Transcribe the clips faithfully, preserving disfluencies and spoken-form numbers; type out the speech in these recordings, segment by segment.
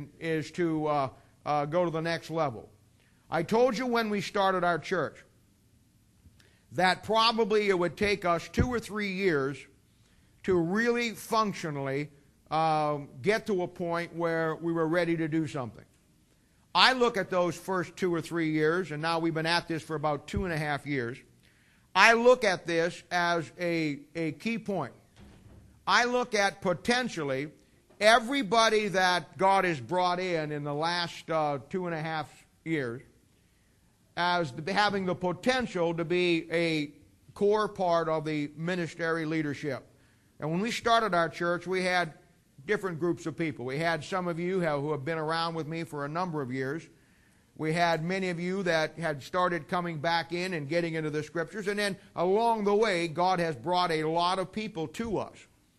is to uh, uh, go to the next level. I told you when we started our church that probably it would take us two or three years to really functionally um, get to a point where we were ready to do something. I look at those first two or three years, and now we've been at this for about two and a half years. I look at this as a, a key point. I look at potentially everybody that God has brought in in the last uh, two and a half years as the, having the potential to be a core part of the ministry leadership. And when we started our church, we had different groups of people. We had some of you who have been around with me for a number of years. We had many of you that had started coming back in and getting into the Scriptures. And then along the way, God has brought a lot of people to us.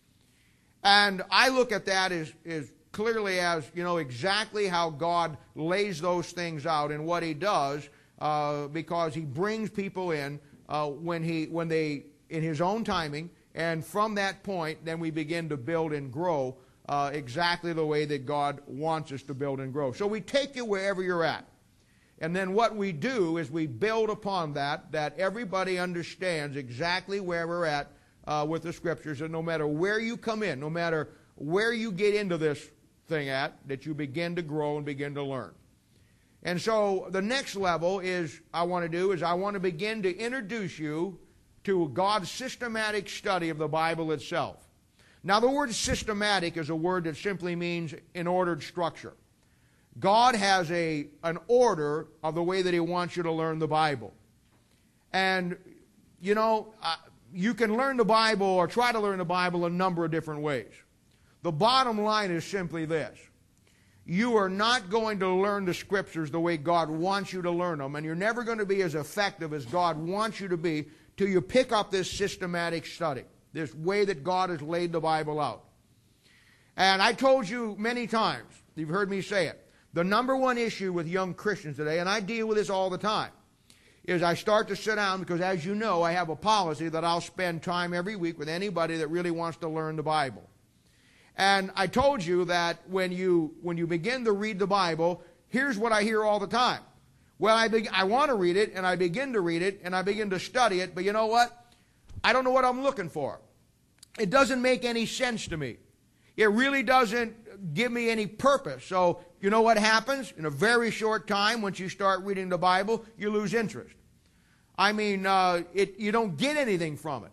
And I look at that as, as clearly as, you know, exactly how God lays those things out and what He does, uh, because He brings people in uh, when He, when they, in His own timing, and from that point, then we begin to build and grow uh, exactly the way that God wants us to build and grow. So we take you wherever you're at. And then what we do is we build upon that, that everybody understands exactly where we're at uh, with the Scriptures. And no matter where you come in, no matter where you get into this thing at, that you begin to grow and begin to learn. And so the next level is, I want to do, is I want to begin to introduce you to God's systematic study of the Bible itself. Now, the word systematic is a word that simply means in ordered structure. God has a, an order of the way that He wants you to learn the Bible. And, you know, uh, you can learn the Bible or try to learn the Bible a number of different ways. The bottom line is simply this. You are not going to learn the Scriptures the way God wants you to learn them, and you're never going to be as effective as God wants you to be till you pick up this systematic study, this way that God has laid the Bible out. And I told you many times, you've heard me say it, the number one issue with young Christians today, and I deal with this all the time, is I start to sit down because, as you know, I have a policy that I'll spend time every week with anybody that really wants to learn the Bible. And I told you that when you, when you begin to read the Bible, here's what I hear all the time. Well, I, be, I want to read it, and I begin to read it, and I begin to study it, but you know what? I don't know what I'm looking for. It doesn't make any sense to me. It really doesn't give me any purpose. So, you know what happens? In a very short time, once you start reading the Bible, you lose interest. I mean, uh, it, you don't get anything from it.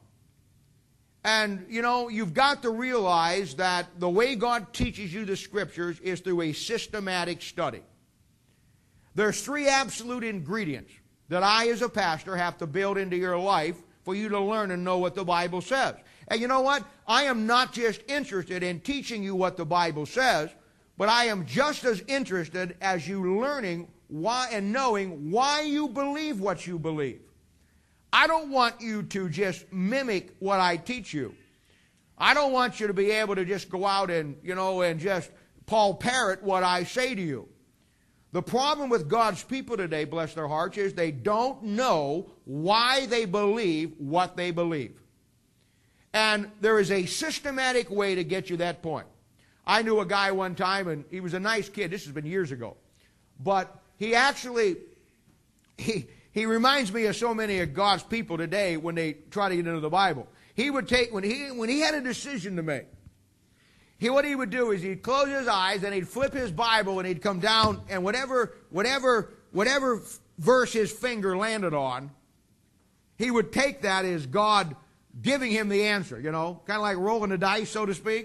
And, you know, you've got to realize that the way God teaches you the Scriptures is through a systematic study. There's three absolute ingredients that I, as a pastor, have to build into your life for you to learn and know what the Bible says. And you know what? I am not just interested in teaching you what the Bible says, but I am just as interested as you learning why and knowing why you believe what you believe. I don't want you to just mimic what I teach you. I don't want you to be able to just go out and, you know, and just Paul parrot what I say to you. The problem with God's people today, bless their hearts, is they don't know why they believe what they believe. And there is a systematic way to get you that point. I knew a guy one time, and he was a nice kid. This has been years ago. But he actually, he, he reminds me of so many of God's people today when they try to get into the Bible. He would take, when he, when he had a decision to make, He, what he would do is he'd close his eyes and he'd flip his Bible and he'd come down, and whatever, whatever, whatever verse his finger landed on, he would take that as God giving him the answer, you know, kind of like rolling the dice, so to speak.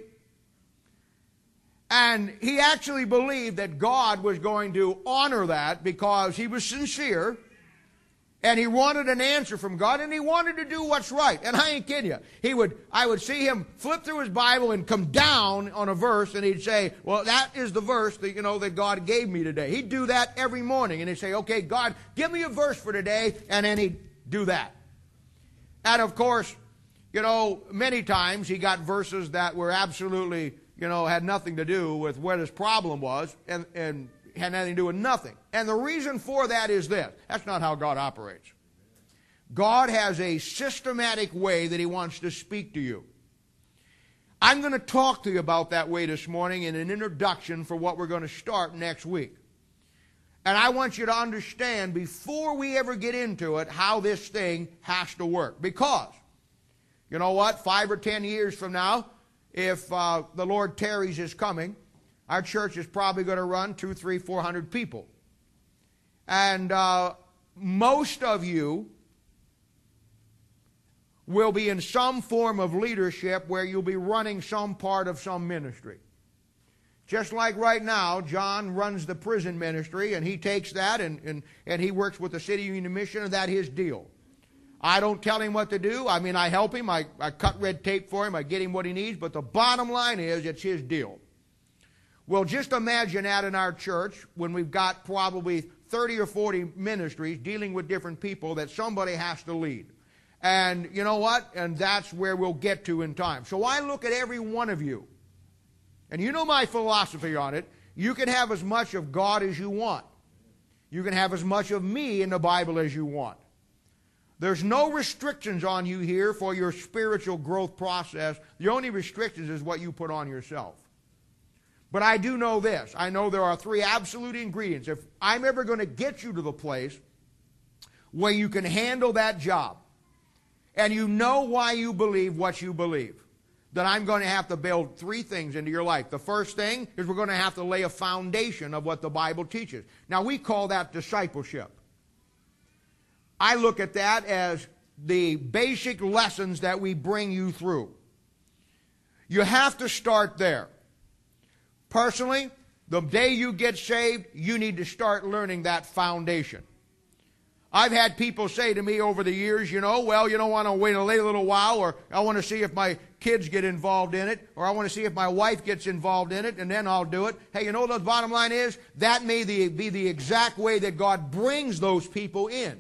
And he actually believed that God was going to honor that because he was sincere. And he wanted an answer from God, and he wanted to do what's right. And I ain't kidding you. He would, I would see him flip through his Bible and come down on a verse, and he'd say, well, that is the verse that, you know, that God gave me today. He'd do that every morning, and he'd say, okay, God, give me a verse for today, and then he'd do that. And of course, you know, many times he got verses that were absolutely, you know, had nothing to do with what his problem was, and, and had nothing to do with nothing. And the reason for that is this. That's not how God operates. God has a systematic way that He wants to speak to you. I'm going to talk to you about that way this morning in an introduction for what we're going to start next week. And I want you to understand, before we ever get into it, how this thing has to work. Because, you know what, five or ten years from now, if uh, the Lord tarries is coming, our church is probably going to run two, three, four hundred people. And uh, most of you will be in some form of leadership where you'll be running some part of some ministry. Just like right now, John runs the prison ministry, and he takes that and, and, and he works with the City Union Mission, and that's his deal. I don't tell him what to do. I mean, I help him. I, I cut red tape for him. I get him what he needs. But the bottom line is, it's his deal. Well, just imagine that in our church when we've got probably thirty or forty ministries dealing with different people that somebody has to lead. And you know what? And that's where we'll get to in time. So I look at every one of you. And you know my philosophy on it. You can have as much of God as you want. You can have as much of me in the Bible as you want. There's no restrictions on you here for your spiritual growth process. The only restrictions is what you put on yourself. But I do know this. I know there are three absolute ingredients. If I'm ever going to get you to the place where you can handle that job, and you know why you believe what you believe, then I'm going to have to build three things into your life. The first thing is we're going to have to lay a foundation of what the Bible teaches. Now, we call that discipleship. I look at that as the basic lessons that we bring you through. You have to start there. Personally, the day you get saved, you need to start learning that foundation. I've had people say to me over the years, you know, well, you don't want to wait a little while, or I want to see if my kids get involved in it, or I want to see if my wife gets involved in it, and then I'll do it. Hey, you know what the bottom line is? That may be the exact way that God brings those people in.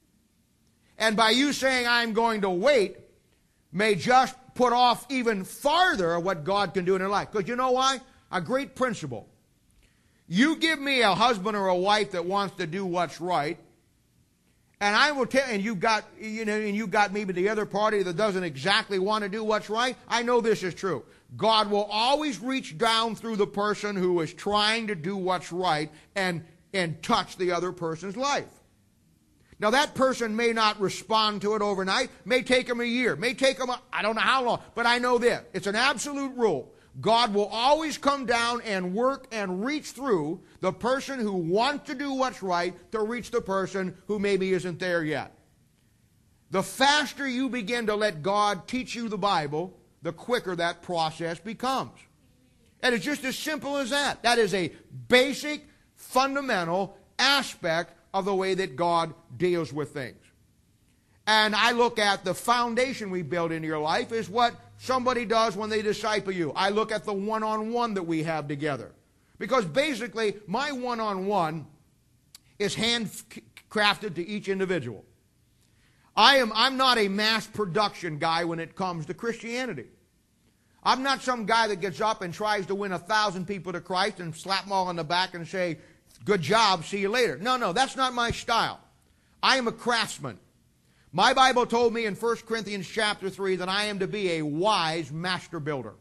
And by you saying, I'm going to wait, may just put off even farther what God can do in their life. Because you know why? A great principle. You give me a husband or a wife that wants to do what's right, and I will tell, and you got, you know, and you got maybe the other party that doesn't exactly want to do what's right. I know this is true. God will always reach down through the person who is trying to do what's right and, and touch the other person's life. Now that person may not respond to it overnight, may take them a year, may take them, a, I don't know how long, but I know this. It's an absolute rule. God will always come down and work and reach through the person who wants to do what's right to reach the person who maybe isn't there yet. The faster you begin to let God teach you the Bible, the quicker that process becomes. And it's just as simple as that. That is a basic, fundamental aspect of the way that God deals with things. And I look at the foundation we build into your life is what somebody does when they disciple you. I look at the one-on-one that we have together. Because basically, my one-on-one is handcrafted to each individual. I am, I'm not a mass production guy when it comes to Christianity. I'm not some guy that gets up and tries to win a thousand people to Christ and slap them all on the back and say, good job, see you later. No, no, that's not my style. I am a craftsman. My Bible told me in First Corinthians chapter three that I am to be a wise master builder.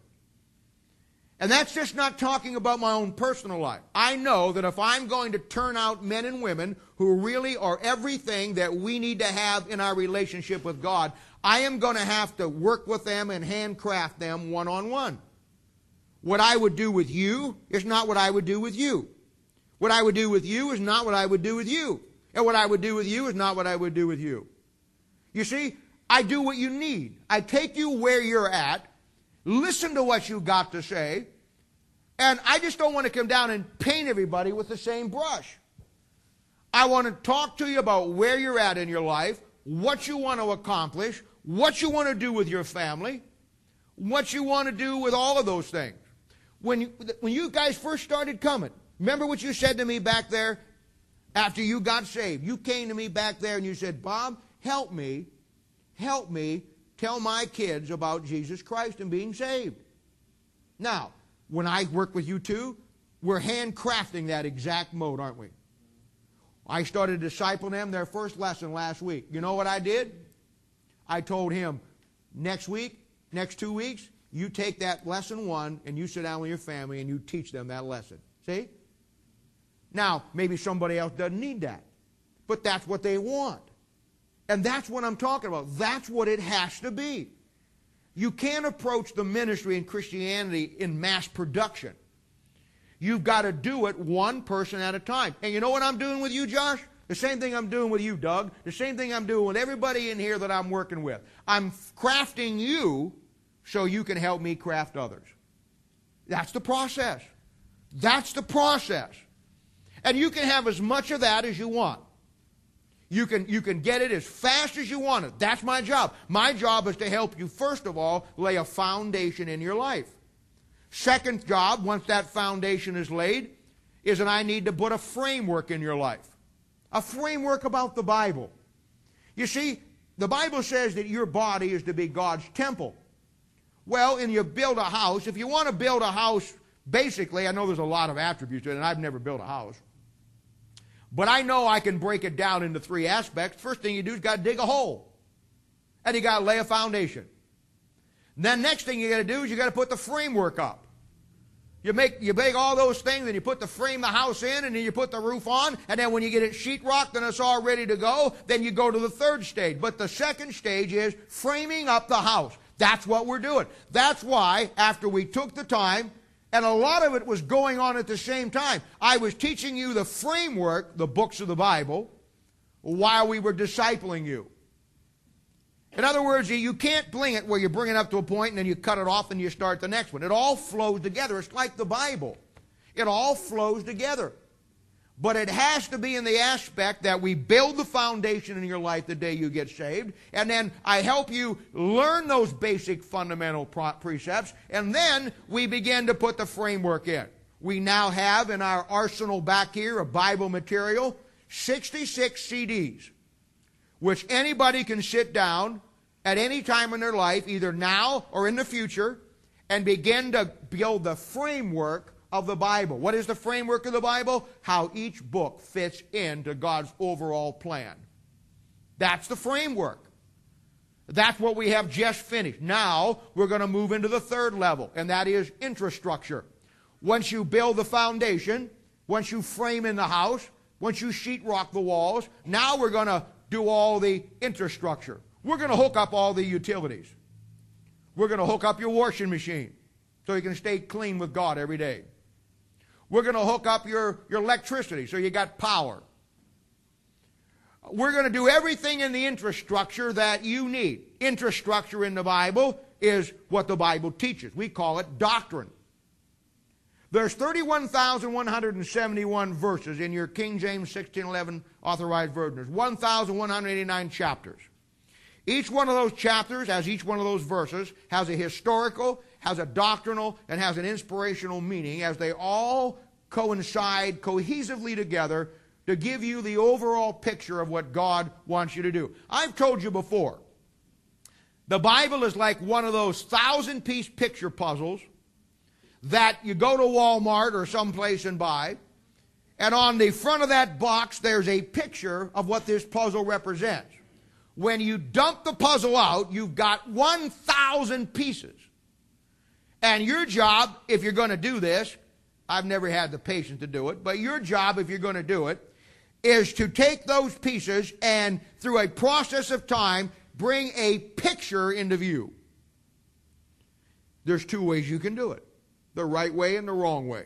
And that's just not talking about my own personal life. I know that if I'm going to turn out men and women who really are everything that we need to have in our relationship with God, I am going to have to work with them and handcraft them one-on-one. What I would do with you is not what I would do with you. What I would do with you is not what I would do with you. And what I would do with you is not what I would do with you. You see, I do what you need. I take you where you're at, listen to what you got to say, and I just don't want to come down and paint everybody with the same brush. I want to talk to you about where you're at in your life, what you want to accomplish, what you want to do with your family, what you want to do with all of those things. When you, when you guys first started coming, remember what you said to me back there after you got saved? You came to me back there and you said, Bob, help me, help me tell my kids about Jesus Christ and being saved. Now, when I work with you too, we're handcrafting that exact mode, aren't we? I started discipling them their first lesson last week. You know what I did? I told him, next week, next two weeks, you take that lesson one and you sit down with your family and you teach them that lesson. See? Now, maybe somebody else doesn't need that, but that's what they want. And that's what I'm talking about. That's what it has to be. You can't approach the ministry in Christianity in mass production. You've got to do it one person at a time. And you know what I'm doing with you, Josh? The same thing I'm doing with you, Doug. The same thing I'm doing with everybody in here that I'm working with. I'm crafting you so you can help me craft others. That's the process. That's the process. And you can have as much of that as you want. You can, you can get it as fast as you want it. That's my job. My job is to help you, first of all, lay a foundation in your life. Second job, once that foundation is laid, is that I need to put a framework in your life. A framework about the Bible. You see, the Bible says that your body is to be God's temple. Well, and you build a house. If you want to build a house, basically, I know there's a lot of attributes to it, and I've never built a house. But I know I can break it down into three aspects. First thing you do is got to dig a hole. And you got to lay a foundation. And then next thing you got to do is you got to put the framework up. You make, you make all those things, and you put the frame the house in, and then you put the roof on, and then when you get it sheetrocked and it's all ready to go, then you go to the third stage. But the second stage is framing up the house. That's what we're doing. That's why, after we took the time, and a lot of it was going on at the same time, I was teaching you the framework, the books of the Bible, while we were discipling you. In other words, you can't bling it where you bring it up to a point and then you cut it off and you start the next one. It all flows together. It's like the Bible. It all flows together. But it has to be in the aspect that we build the foundation in your life the day you get saved, and then I help you learn those basic fundamental precepts, and then we begin to put the framework in. We now have in our arsenal back here of Bible material sixty-six C Ds, which anybody can sit down at any time in their life, either now or in the future, and begin to build the framework of the Bible. What is the framework of the Bible? How each book fits into God's overall plan. That's the framework. That's what we have just finished. Now we're going to move into the third level, and that is infrastructure. Once you build the foundation, once you frame in the house, once you sheetrock the walls, now we're going to do all the infrastructure. We're going to hook up all the utilities. We're going to hook up your washing machine so you can stay clean with God every day. We're going to hook up your, your electricity so you got power. We're going to do everything in the infrastructure that you need. Infrastructure in the Bible is what the Bible teaches. We call it doctrine. There's thirty-one thousand one hundred seventy-one verses in your King James sixteen eleven authorized version. There's one thousand one hundred eighty-nine chapters. Each one of those chapters, as each one of those verses, has a historical, has a doctrinal, and has an inspirational meaning as they all coincide cohesively together to give you the overall picture of what God wants you to do. I've told you before, the Bible is like one of those thousand-piece picture puzzles that you go to Walmart or someplace and buy, and on the front of that box there's a picture of what this puzzle represents. When you dump the puzzle out, you've got one thousand pieces. And your job, if you're going to do this, I've never had the patience to do it, but your job, if you're going to do it, is to take those pieces and, through a process of time, bring a picture into view. There's two ways you can do it. The right way and the wrong way.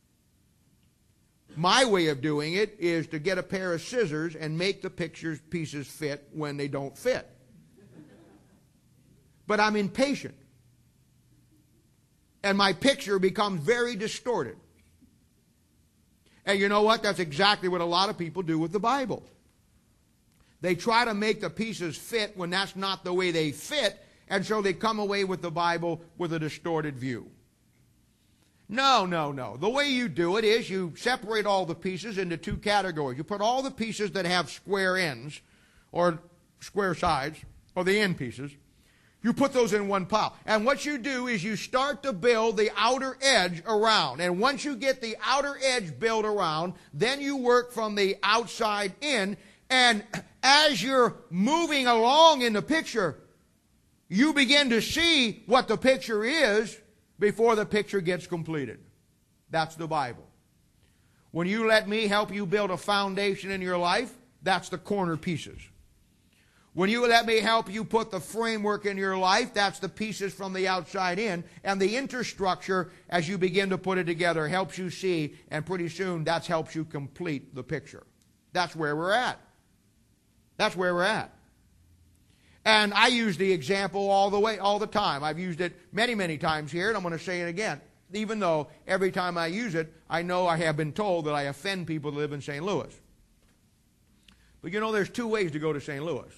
My way of doing it is to get a pair of scissors and make the picture pieces fit when they don't fit. But I'm impatient. And my picture becomes very distorted. And you know what? That's exactly what a lot of people do with the Bible. They try to make the pieces fit when that's not the way they fit, and so they come away with the Bible with a distorted view. No, no, no. The way you do it is you separate all the pieces into two categories. You put all the pieces that have square ends or square sides, or the end pieces, you put those in one pile. And what you do is you start to build the outer edge around. And once you get the outer edge built around, then you work from the outside in. And as you're moving along in the picture, you begin to see what the picture is before the picture gets completed. That's the Bible. When you let me help you build a foundation in your life, that's the corner pieces. When you let me help you put the framework in your life, that's the pieces from the outside in. And the interstructure, as you begin to put it together, helps you see, and pretty soon that helps you complete the picture. That's where we're at. That's where we're at. And I use the example all the way, all the time. I've used it many, many times here, and I'm going to say it again. Even though every time I use it, I know I have been told that I offend people that live in Saint Louis. But you know, there's two ways to go to Saint Louis.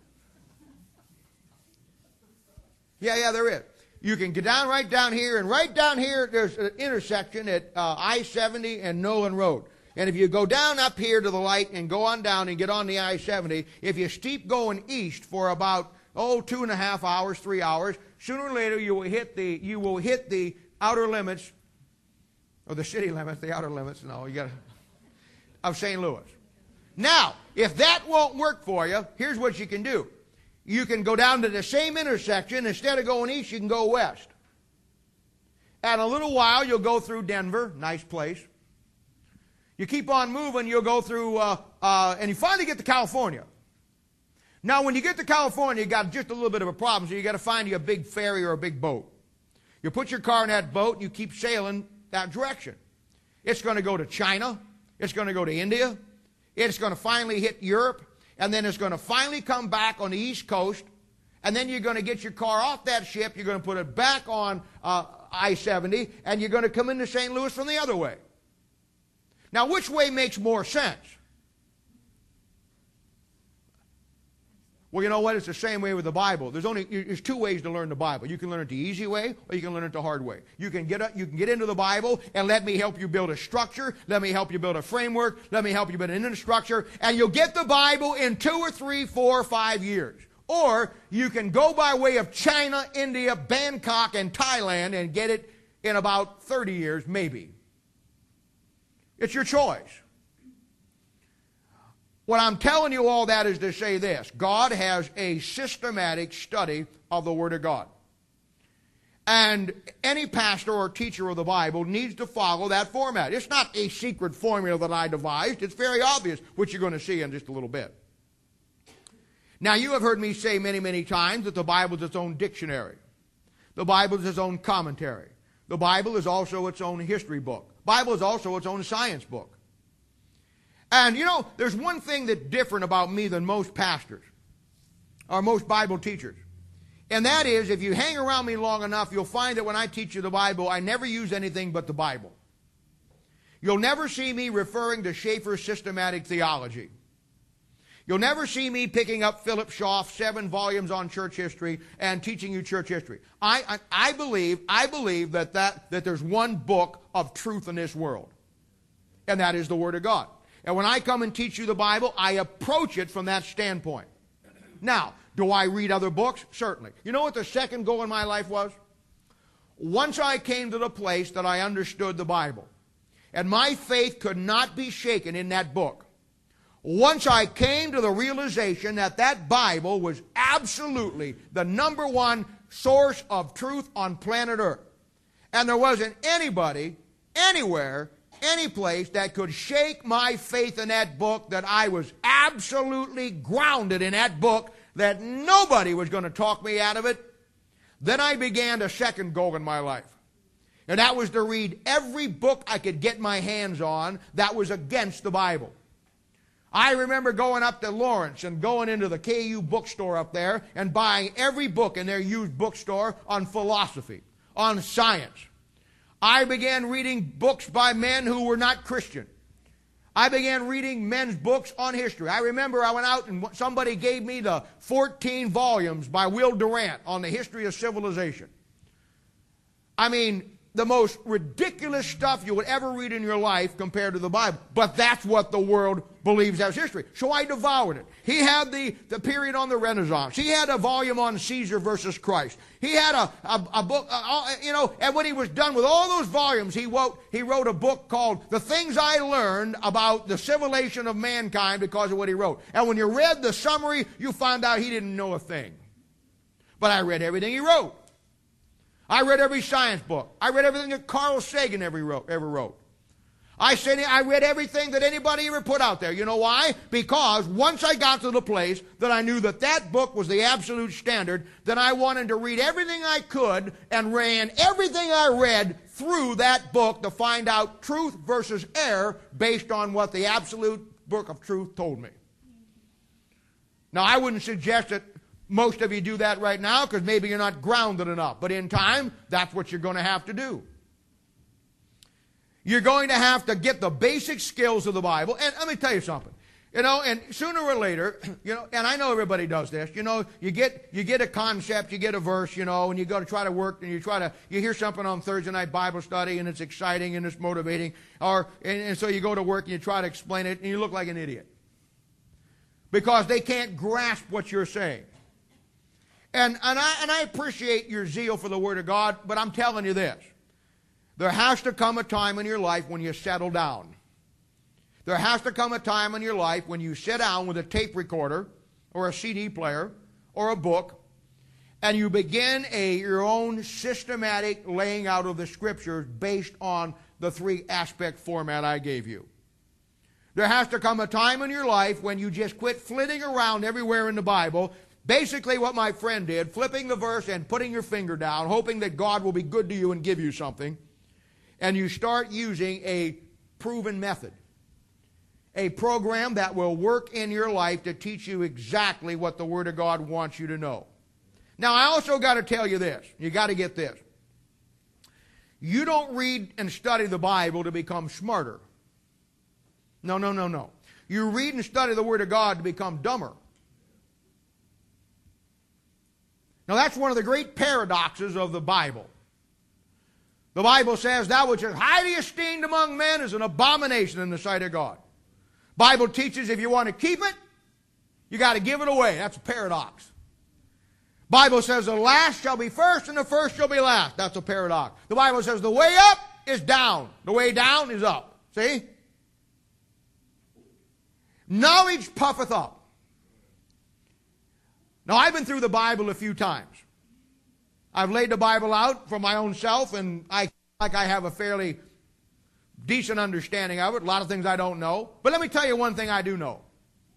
Yeah, yeah, there is. You can get down right down here, and right down here, there's an intersection at uh, I seventy and Nolan Road. And if you go down up here to the light and go on down and get on the I seventy, if you steep going east for about, oh, two and a half hours, three hours, sooner or later you will hit the, you will hit the outer limits, or the city limits, the outer limits, no, you got to, of Saint Louis. Now, if that won't work for you, here's what you can do. You can go down to the same intersection. Instead of going east, you can go west. And a little while, you'll go through Denver, nice place. You keep on moving, you'll go through, uh, uh, and you finally get to California. Now, when you get to California, you got just a little bit of a problem, so you got to find you a big ferry or a big boat. You put your car in that boat, and you keep sailing that direction. It's going to go to China. It's going to go to India. It's going to finally hit Europe, and then it's going to finally come back on the East Coast, and then you're going to get your car off that ship, you're going to put it back on uh, I seventy, and you're going to come into Saint Louis from the other way. Now, which way makes more sense? Well, you know what? It's the same way with the Bible. There's only there's two ways to learn the Bible. You can learn it the easy way, or you can learn it the hard way. You can get a, you can get into the Bible and let me help you build a structure. Let me help you build a framework. Let me help you build an infrastructure, and you'll get the Bible in two or three, four, or five years. Or you can go by way of China, India, Bangkok, and Thailand and get it in about thirty years, maybe. It's your choice. What I'm telling you all that is to say this. God has a systematic study of the Word of God. And any pastor or teacher of the Bible needs to follow that format. It's not a secret formula that I devised. It's very obvious, which you're going to see in just a little bit. Now, you have heard me say many, many times that the Bible is its own dictionary. The Bible is its own commentary. The Bible is also its own history book. The Bible is also its own science book. And, you know, there's one thing that's different about me than most pastors or most Bible teachers. And that is, if you hang around me long enough, you'll find that when I teach you the Bible, I never use anything but the Bible. You'll never see me referring to Schaeffer's systematic theology. You'll never see me picking up Philip Schaff's seven volumes on church history and teaching you church history. I, I, I believe, I believe that, that, that there's one book of truth in this world, and that is the Word of God. And when I come and teach you the Bible, I approach it from that standpoint. Now, do I read other books? Certainly. You know what the second goal in my life was? Once I came to the place that I understood the Bible, and my faith could not be shaken in that book, once I came to the realization that that Bible was absolutely the number one source of truth on planet Earth, and there wasn't anybody, anywhere, any place that could shake my faith in that book, that I was absolutely grounded in that book, that nobody was going to talk me out of it, then I began a second goal in my life. And that was to read every book I could get my hands on that was against the Bible. I remember going up to Lawrence and going into the K U bookstore up there and buying every book in their used bookstore on philosophy, on science. I began reading books by men who were not Christian. I began reading men's books on history. I remember I went out and somebody gave me the fourteen volumes by Will Durant on the history of civilization. I mean, the most ridiculous stuff you would ever read in your life compared to the Bible. But that's what the world believes as history. So I devoured it. He had the, the period on the Renaissance. He had a volume on Caesar versus Christ. He had a, a, a book, uh, you know, and when he was done with all those volumes, he wrote, he wrote a book called The Things I Learned About the Civilization of Mankind because of what he wrote. And when you read the summary, you found out he didn't know a thing. But I read everything he wrote. I read every science book. I read everything that Carl Sagan ever wrote. Ever wrote. I said I read everything that anybody ever put out there. You know why? Because once I got to the place that I knew that that book was the absolute standard, then I wanted to read everything I could and ran everything I read through that book to find out truth versus error based on what the absolute book of truth told me. Now, I wouldn't suggest that most of you do that right now because maybe you're not grounded enough. But in time, that's what you're going to have to do. You're going to have to get the basic skills of the Bible. And let me tell you something. You know, and sooner or later, you know, and I know everybody does this, you know, you get you get a concept, you get a verse, you know, and you go to try to work, and you try to, you hear something on Thursday night Bible study, and it's exciting, and it's motivating, or, and, and so you go to work, and you try to explain it, and you look like an idiot. Because they can't grasp what you're saying. And, and, I, and I appreciate your zeal for the Word of God, but I'm telling you this. There has to come a time in your life when you settle down. There has to come a time in your life when you sit down with a tape recorder or a C D player or a book and you begin a, your own systematic laying out of the Scriptures based on the three aspect format I gave you. There has to come a time in your life when you just quit flitting around everywhere in the Bible, basically what my friend did, flipping the verse and putting your finger down, hoping that God will be good to you and give you something. And you start using a proven method. A program that will work in your life to teach you exactly what the Word of God wants you to know. Now, I also got to tell you this. You got to get this. You don't read and study the Bible to become smarter. No, no, no, no. You read and study the Word of God to become dumber. Now, that's one of the great paradoxes of the Bible. The Bible says, that which is highly esteemed among men is an abomination in the sight of God. Bible teaches if you want to keep it, you got to give it away. That's a paradox. Bible says the last shall be first and the first shall be last. That's a paradox. The Bible says the way up is down. The way down is up. See? Knowledge puffeth up. Now, I've been through the Bible a few times. I've laid the Bible out for my own self, and I feel like I have a fairly decent understanding of it. A lot of things I don't know. But let me tell you one thing I do know.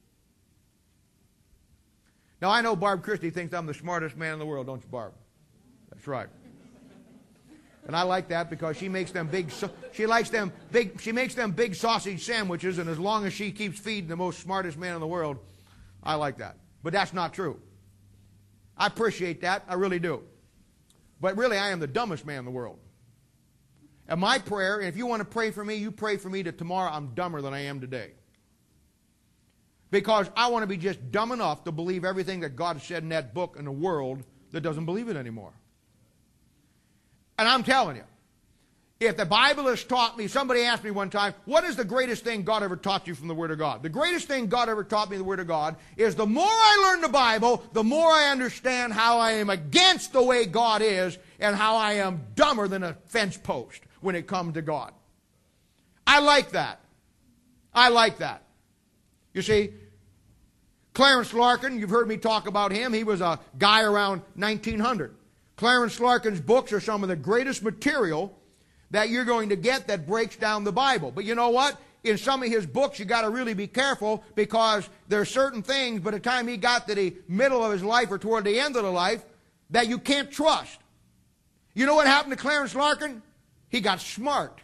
Now, I know Barb Christie thinks I'm the smartest man in the world, don't you, Barb? That's right. And I like that because she makes them big, she likes them big, she makes them big sausage sandwiches, and as long as she keeps feeding the most smartest man in the world, I like that. But that's not true. I appreciate that. I really do. But really, I am the dumbest man in the world. And my prayer, and if you want to pray for me, you pray for me that tomorrow I'm dumber than I am today. Because I want to be just dumb enough to believe everything that God said in that book in a world that doesn't believe it anymore. And I'm telling you, if the Bible has taught me, somebody asked me one time, what is the greatest thing God ever taught you from the Word of God? The greatest thing God ever taught me in the Word of God is the more I learn the Bible, the more I understand how I am against the way God is and how I am dumber than a fence post when it comes to God. I like that. I like that. You see, Clarence Larkin, you've heard me talk about him. He was a guy around nineteen hundred. Clarence Larkin's books are some of the greatest material that you're going to get that breaks down the Bible. But you know what? In some of his books, you got to really be careful because there are certain things by the time he got to the middle of his life or toward the end of the life that you can't trust. You know what happened to Clarence Larkin? He got smart.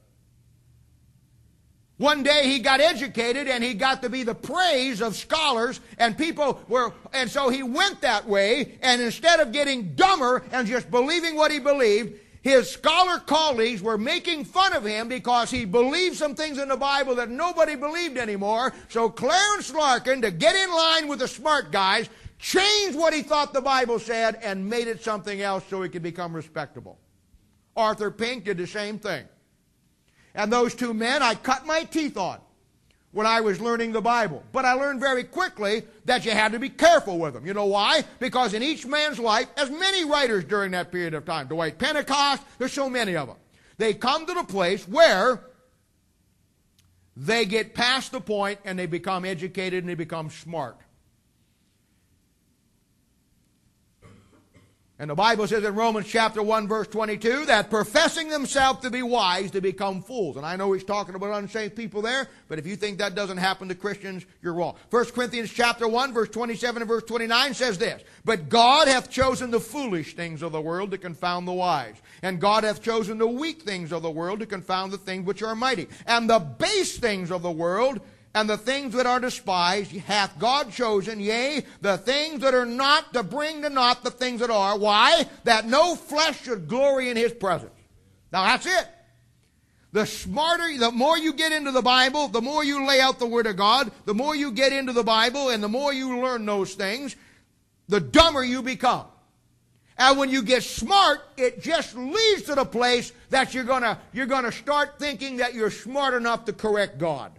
One day he got educated and he got to be the praise of scholars and people were, and so he went that way, and instead of getting dumber and just believing what he believed, his scholar colleagues were making fun of him because he believed some things in the Bible that nobody believed anymore. So Clarence Larkin, to get in line with the smart guys, changed what he thought the Bible said and made it something else so he could become respectable. Arthur Pink did the same thing. And those two men I cut my teeth on when I was learning the Bible. But I learned very quickly that you had to be careful with them. You know why? Because in each man's life, as many writers during that period of time, Dwight Pentecost, there's so many of them, they come to the place where they get past the point and they become educated and they become smart. And the Bible says in Romans chapter one verse twenty-two that professing themselves to be wise to become fools. And I know he's talking about unsaved people there, but if you think that doesn't happen to Christians, you're wrong. First Corinthians chapter one verse twenty-seven and verse twenty-nine says this, but God hath chosen the foolish things of the world to confound the wise. And God hath chosen the weak things of the world to confound the things which are mighty. And the base things of the world and the things that are despised hath God chosen, yea, the things that are not, to bring to naught the things that are. Why? That no flesh should glory in his presence. Now that's it. The smarter, the more you get into the Bible, the more you lay out the Word of God, the more you get into the Bible, and the more you learn those things, the dumber you become. And when you get smart, it just leads to the place that you're gonna, you're gonna start thinking that you're smart enough to correct God.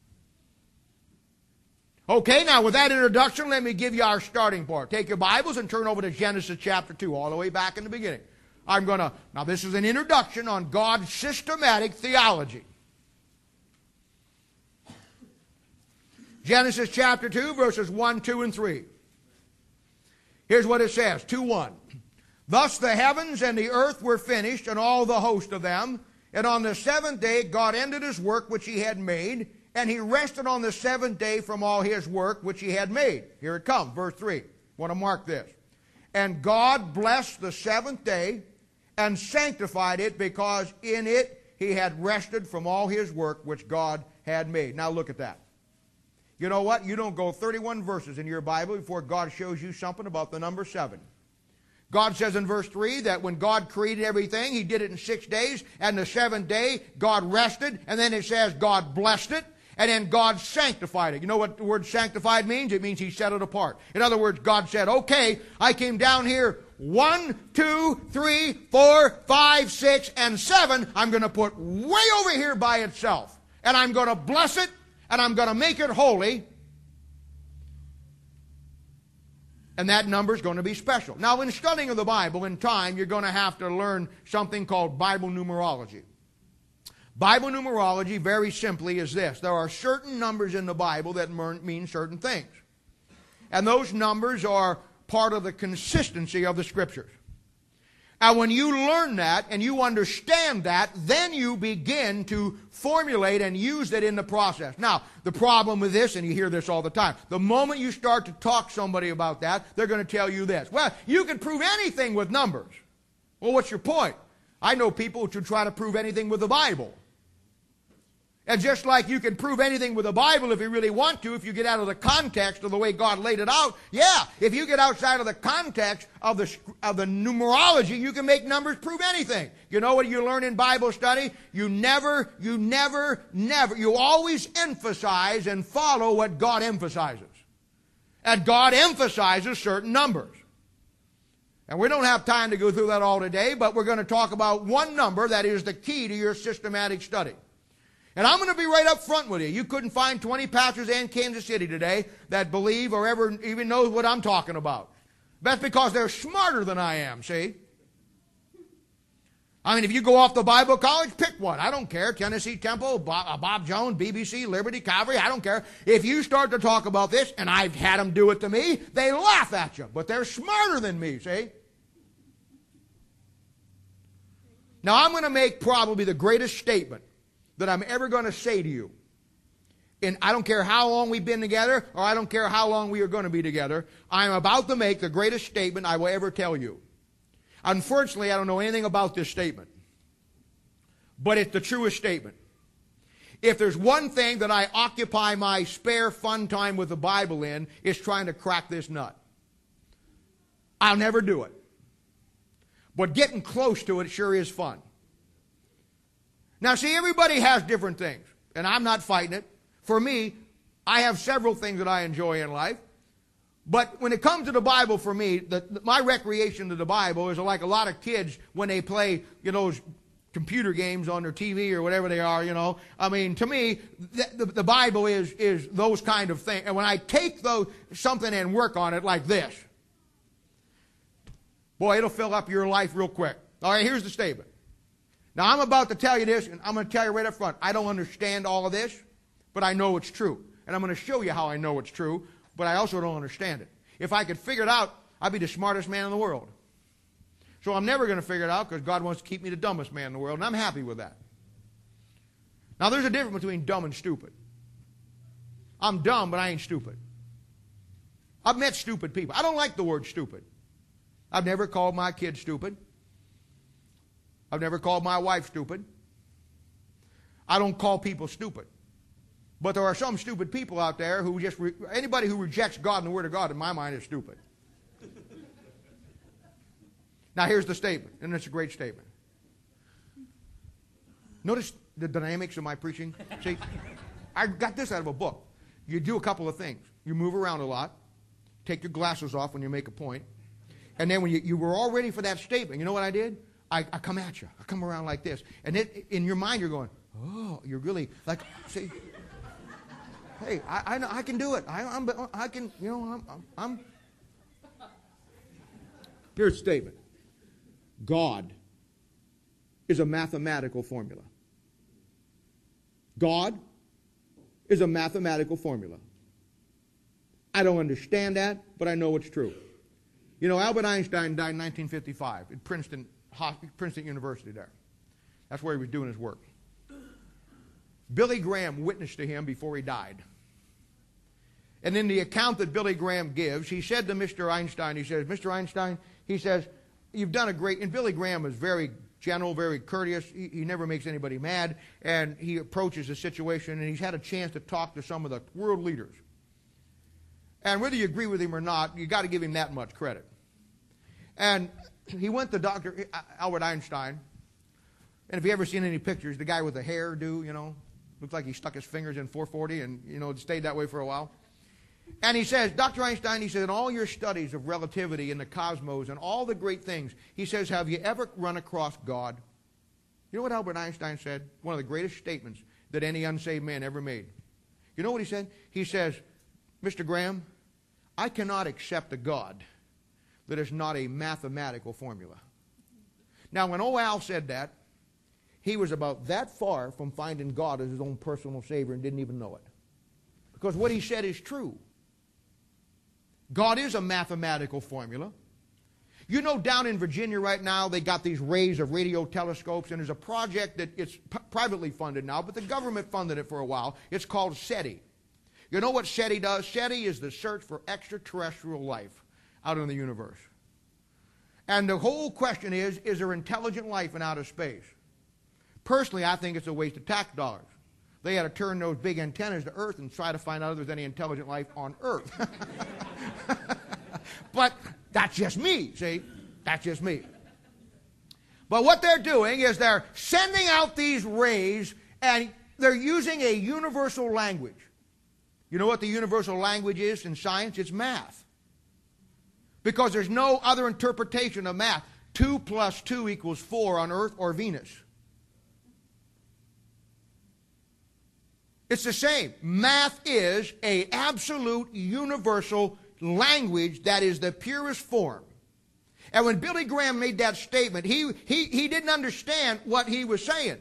Okay, now with that introduction, let me give you our starting point. Take your Bibles and turn over to Genesis chapter two, all the way back in the beginning. I'm going to, now this is an introduction on God's systematic theology. Genesis chapter two, verses one, two, and three. Here's what it says, two one. Thus the heavens and the earth were finished, and all the host of them. And on the seventh day God ended his work which he had made, and he rested on the seventh day from all his work which he had made. Here it comes, verse three. I want to mark this. And God blessed the seventh day and sanctified it, because in it he had rested from all his work which God had made. Now look at that. You know what? You don't go thirty-one verses in your Bible before God shows you something about the number seven. God says in verse three that when God created everything, he did it in six days, and the seventh day God rested, and then it says God blessed it. And then God sanctified it. You know what the word sanctified means? It means he set it apart. In other words, God said, okay, I came down here one, two, three, four, five, six, and seven. I'm going to put way over here by itself. And I'm going to bless it, and I'm going to make it holy. And that number is going to be special. Now, in studying of the Bible, in time, you're going to have to learn something called Bible numerology. Bible numerology, very simply, is this. There are certain numbers in the Bible that mean certain things. And those numbers are part of the consistency of the Scriptures. And when you learn that and you understand that, then you begin to formulate and use it in the process. Now, the problem with this, and you hear this all the time, the moment you start to talk to somebody about that, they're going to tell you this. Well, you can prove anything with numbers. Well, what's your point? I know people who try to prove anything with the Bible. And just like you can prove anything with the Bible if you really want to, if you get out of the context of the way God laid it out, yeah, if you get outside of the context of the, of the numerology, you can make numbers prove anything. You know what you learn in Bible study? You never, you never, never, you always emphasize and follow what God emphasizes. And God emphasizes certain numbers. And we don't have time to go through that all today, but we're going to talk about one number that is the key to your systematic study. And I'm going to be right up front with you. You couldn't find twenty pastors in Kansas City today that believe or ever even know what I'm talking about. That's because they're smarter than I am, see? I mean, if you go off the Bible college, pick one. I don't care. Tennessee Temple, Bob, Bob Jones, B B C, Liberty, Calvary, I don't care. If you start to talk about this, and I've had them do it to me, they laugh at you. But they're smarter than me, see? Now, I'm going to make probably the greatest statement that I'm ever going to say to you. And I don't care how long we've been together, or I don't care how long we are going to be together. I'm about to make the greatest statement I will ever tell you. Unfortunately, I don't know anything about this statement. But it's the truest statement. If there's one thing that I occupy my spare fun time with the Bible in, it's trying to crack this nut. I'll never do it. But getting close to it sure is fun. Now, see, everybody has different things, and I'm not fighting it. For me, I have several things that I enjoy in life. But when it comes to the Bible, for me, the, the, my recreation to the Bible is like a lot of kids when they play, you know, computer games on their T V or whatever they are, you know. I mean, to me, the, the, the Bible is, is those kind of things. And when I take those, something and work on it like this, boy, it'll fill up your life real quick. All right, here's the statement. Now, I'm about to tell you this, and I'm going to tell you right up front. I don't understand all of this, but I know it's true. And I'm going to show you how I know it's true, but I also don't understand it. If I could figure it out, I'd be the smartest man in the world. So I'm never going to figure it out because God wants to keep me the dumbest man in the world, and I'm happy with that. Now, there's a difference between dumb and stupid. I'm dumb, but I ain't stupid. I've met stupid people. I don't like the word stupid. I've never called my kids stupid. I've never called my wife stupid. I don't call people stupid. But there are some stupid people out there who just, re- anybody who rejects God and the Word of God, in my mind, is stupid. Now, here's the statement, and it's a great statement. Notice the dynamics of my preaching. See, I got this out of a book. You do a couple of things. You move around a lot. Take your glasses off when you make a point. And then when you, you were all ready for that statement, you know what I did? I, I come at you. I come around like this. And then in your mind, you're going, oh, you're really, like, see, hey, I, I, know, I can do it. I, I'm, I can, you know, I'm, I'm, I'm. Here's the statement. God is a mathematical formula. God is a mathematical formula. I don't understand that, but I know it's true. You know, Albert Einstein died in nineteen fifty-five at Princeton, Princeton University there. That's where he was doing his work. Billy Graham witnessed to him before he died. And in the account that Billy Graham gives, he said to Mister Einstein, he says, Mister Einstein, he says, you've done a great, and Billy Graham is very gentle, very courteous. He, he never makes anybody mad, and he approaches the situation, and he's had a chance to talk to some of the world leaders. And whether you agree with him or not, you got to give him that much credit. And he went to Doctor Albert Einstein, and if you ever seen any pictures, the guy with the hairdo, you know, looks like he stuck his fingers in four forty and, you know, it stayed that way for a while. And he says, Doctor Einstein, he said, in all your studies of relativity and the cosmos and all the great things, he says, have you ever run across God? You know what Albert Einstein said? One of the greatest statements that any unsaved man ever made. You know what he said? He says, Mister Graham, I cannot accept a God that is not a mathematical formula. Now, when old Al said that, he was about that far from finding God as his own personal Savior and didn't even know it. Because what he said is true. God is a mathematical formula. You know, down in Virginia right now, they got these rays of radio telescopes, and there's a project that it's p- privately funded now, but the government funded it for a while. It's called SETI. You know what SETI does? SETI is the search for extraterrestrial life out in the universe. And the whole question is, is there intelligent life in outer space? Personally, I think it's a waste of tax dollars. They had to turn those big antennas to Earth and try to find out if there's any intelligent life on Earth. But that's just me, see? That's just me. But what they're doing is they're sending out these rays, and they're using a universal language. You know what the universal language is in science? It's math. Because there's no other interpretation of math. Two plus two equals four on Earth or Venus. It's the same. Math is an absolute universal language that is the purest form. And when Billy Graham made that statement, he, he, he didn't understand what he was saying.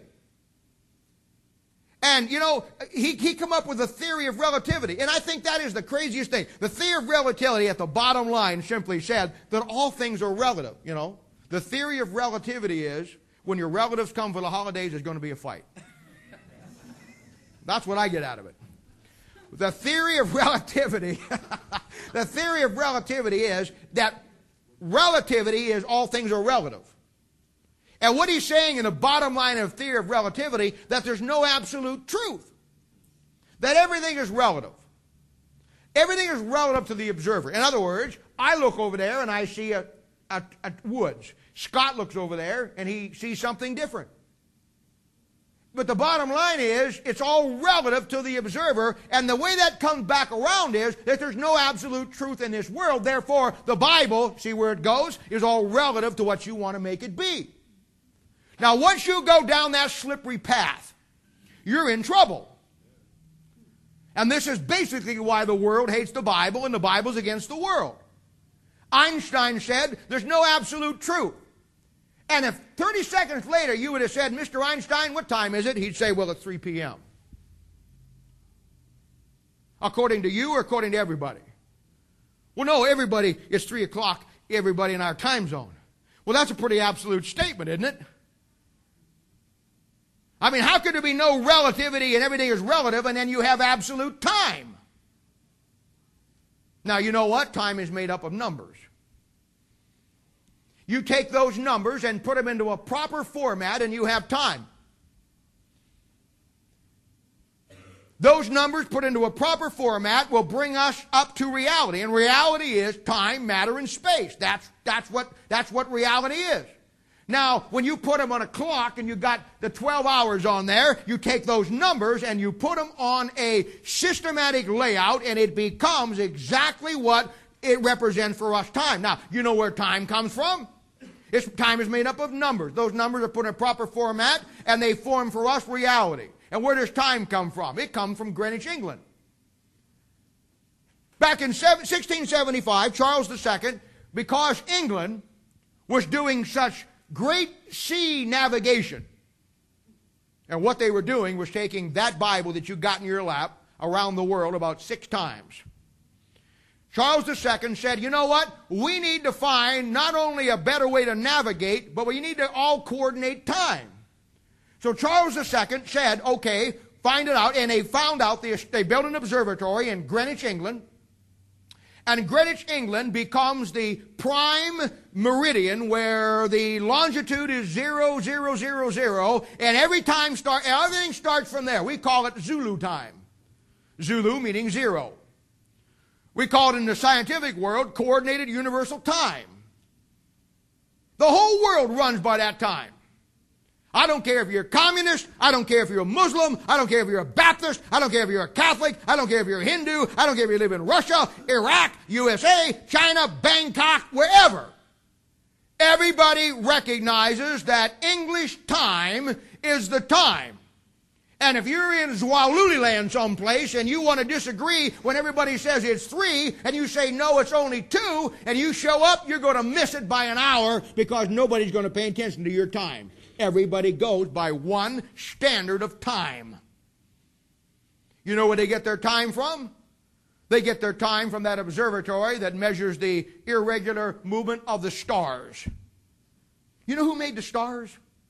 And, you know, he, he come up with a theory of relativity. And I think that is the craziest thing. The theory of relativity at the bottom line simply said that all things are relative, you know. The theory of relativity is when your relatives come for the holidays, there's going to be a fight. That's what I get out of it. The theory of relativity, the theory of relativity is that relativity is all things are relative. And what he's saying in the bottom line of theory of relativity, that there's no absolute truth. That everything is relative. Everything is relative to the observer. In other words, I look over there and I see a, a, a woods. Scott looks over there and he sees something different. But the bottom line is, it's all relative to the observer, and the way that comes back around is that there's no absolute truth in this world. Therefore, the Bible, see where it goes, is all relative to what you want to make it be. Now, once you go down that slippery path, you're in trouble. And this is basically why the world hates the Bible and the Bible's against the world. Einstein said there's no absolute truth. And if thirty seconds later you would have said, Mister Einstein, what time is it? He'd say, well, it's three p.m. According to you or according to everybody? Well, no, everybody, it's three o'clock, everybody in our time zone. Well, that's a pretty absolute statement, isn't it? I mean, how could there be no relativity and everything is relative and then you have absolute time? Now, you know what? Time is made up of numbers. You take those numbers and put them into a proper format and you have time. Those numbers put into a proper format will bring us up to reality. And reality is time, matter, and space. That's, that's, what, that's what reality is. Now, when you put them on a clock and you got the twelve hours on there, you take those numbers and you put them on a systematic layout and it becomes exactly what it represents for us time. Now, you know where time comes from? It's, time is made up of numbers. Those numbers are put in a proper format and they form for us reality. And where does time come from? It comes from Greenwich, England. Back in sixteen seventy-five, Charles the Second, because England was doing such great sea navigation, and what they were doing was taking that Bible that you got in your lap around the world about six times. Charles the Second said, you know what? We need to find not only a better way to navigate, but we need to all coordinate time. So Charles the Second said, okay, find it out. And they found out, they, they built an observatory in Greenwich, England. And Greenwich, England becomes the prime meridian where the longitude is zero, zero, zero, zero. And every time start, everything starts from there. We call it Zulu time. Zulu meaning zero. We call it in the scientific world coordinated universal time. The whole world runs by that time. I don't care if you're a communist. I don't care if you're a Muslim. I don't care if you're a Baptist. I don't care if you're a Catholic. I don't care if you're a Hindu. I don't care if you live in Russia, Iraq, U S A, China, Bangkok, wherever. Everybody recognizes that English time is the time. And if you're in Zwaluliland someplace and you want to disagree when everybody says it's three and you say no, it's only two, and you show up, you're going to miss it by an hour because nobody's going to pay attention to your time. Everybody goes by one standard of time. You know where they get their time from? They get their time from that observatory that measures the irregular movement of the stars. You know who made the stars?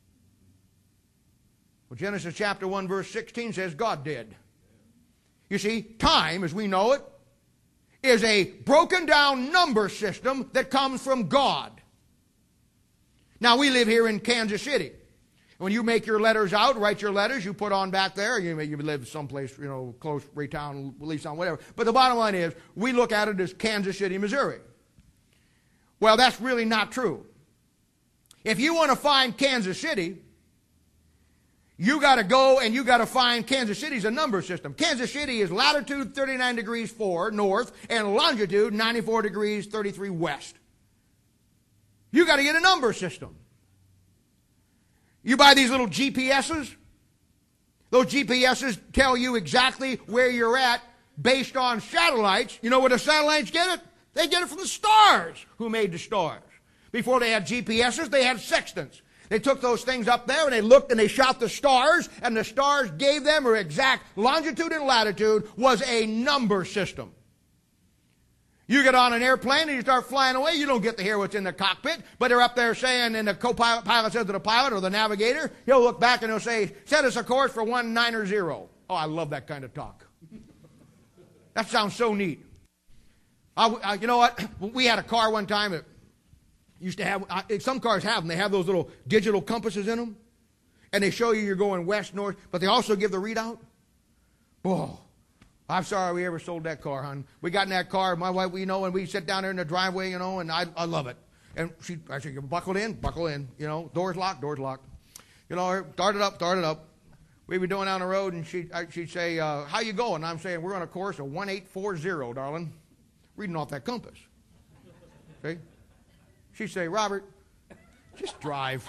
Well, Genesis chapter one verse sixteen says God did. You see, time as we know it is a broken down number system that comes from God. Now, we live here in Kansas City. When you make your letters out, write your letters, you put on back there. You may you live someplace, you know, close, Raytown, Leestown, whatever. But the bottom line is, we look at it as Kansas City, Missouri. Well, that's really not true. If you want to find Kansas City, you got to go and you got to find Kansas City's a number system. Kansas City is latitude thirty-nine degrees four north and longitude ninety-four degrees thirty-three west. You got to get a number system. You buy these little G P S's. Those G P S's tell you exactly where you're at based on satellites. You know where the satellites get it? They get it from the stars. Who made the stars? Before they had G P S's, they had sextants. They took those things up there and they looked and they shot the stars, and the stars gave them their exact longitude and latitude was a number system. You get on an airplane and you start flying away, you don't get to hear what's in the cockpit, but they're up there saying, and the co-pilot pilot says to the pilot or the navigator, he'll look back and he'll say, set us a course for one niner zero. Oh, I love that kind of talk. That sounds so neat. I, I, you know what? We had a car one time that used to have, I, some cars have them, they have those little digital compasses in them, and they show you you're going west, north, but they also give the readout. Whoa. I'm sorry we ever sold that car, hon. We got in that car, my wife, you know, and we sit down there in the driveway, you know, and I, I love it. And she, I said, buckle in, buckle in, you know, doors locked, doors locked. You know, start it up, start it up. We'd be doing down the road, and she, I, she'd say, uh, how you going? I'm saying, we're on a course of one eight four zero, darling. Reading off that compass. See? She'd say, Robert, just drive.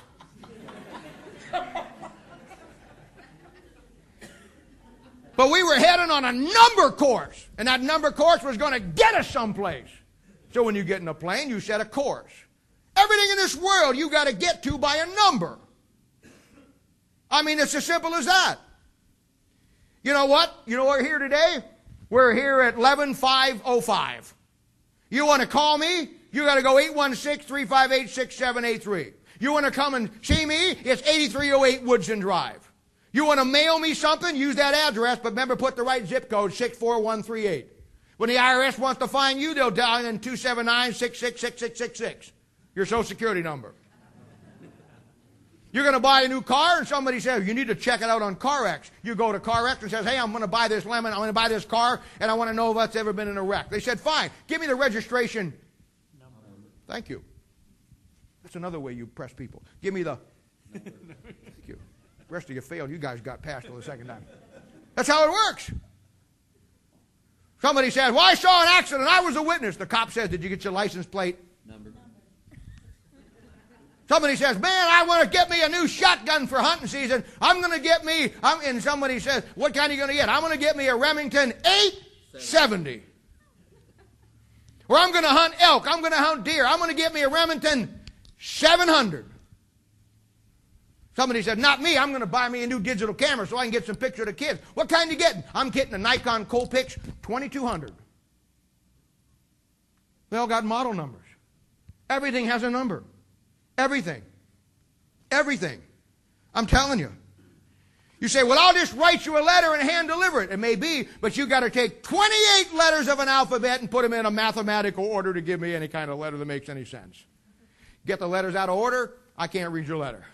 But we were heading on a number course, and that number course was going to get us someplace. So when you get in a plane, you set a course. Everything in this world you got to get to by a number. I mean, it's as simple as that. You know what? You know we're here today? We're here at eleven five oh five. You want to call me? you got to go eight one six, three five eight, six seven eight three. You want to come and see me? It's eighty-three oh eight Woodson Drive. You want to mail me something? Use that address, but remember, put the right zip code, six four one three eight. When the I R S wants to find you, they'll dial in two seven nine, six six six, six six six, your Social Security number. You're going to buy a new car, and somebody says, you need to check it out on CarX. You go to CarX and says, hey, I'm going to buy this lemon, I'm going to buy this car, and I want to know if that's ever been in a wreck. They said, fine, give me the registration number. Thank you. That's another way you press people. Give me the... Thank you. The rest of you failed. You guys got past for the second time. That's how it works. Somebody says, well, I saw an accident. I was a witness. The cop says, did you get your license plate number? Somebody says, man, I want to get me a new shotgun for hunting season. I'm going to get me, I'm, and somebody says, what kind are you going to get? I'm going to get me a Remington eight seventy. Or I'm going to hunt elk. I'm going to hunt deer. I'm going to get me a Remington seven hundred. Somebody said, not me. I'm going to buy me a new digital camera so I can get some pictures of the kids. What kind are you getting? I'm getting a Nikon Coolpix twenty-two hundred. They all got model numbers. Everything has a number. Everything. Everything. I'm telling you. You say, well, I'll just write you a letter and hand deliver it. It may be, but you've got to take twenty-eight letters of an alphabet and put them in a mathematical order to give me any kind of letter that makes any sense. Get the letters out of order, I can't read your letter.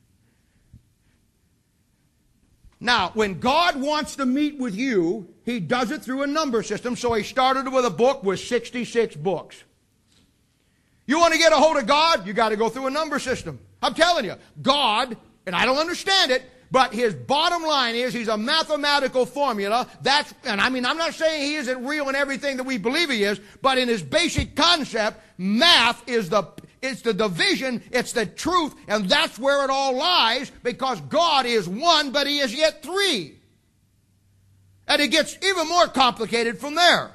Now, when God wants to meet with you, He does it through a number system. So He started with a book with sixty-six books. You want to get a hold of God, you got to go through a number system. I'm telling you, God, and I don't understand it, but His bottom line is He's a mathematical formula. That's, and I mean, I'm not saying He isn't real in everything that we believe He is, but in His basic concept, math is the, it's the division, it's the truth, and that's where it all lies, because God is one, but He is yet three. And it gets even more complicated from there.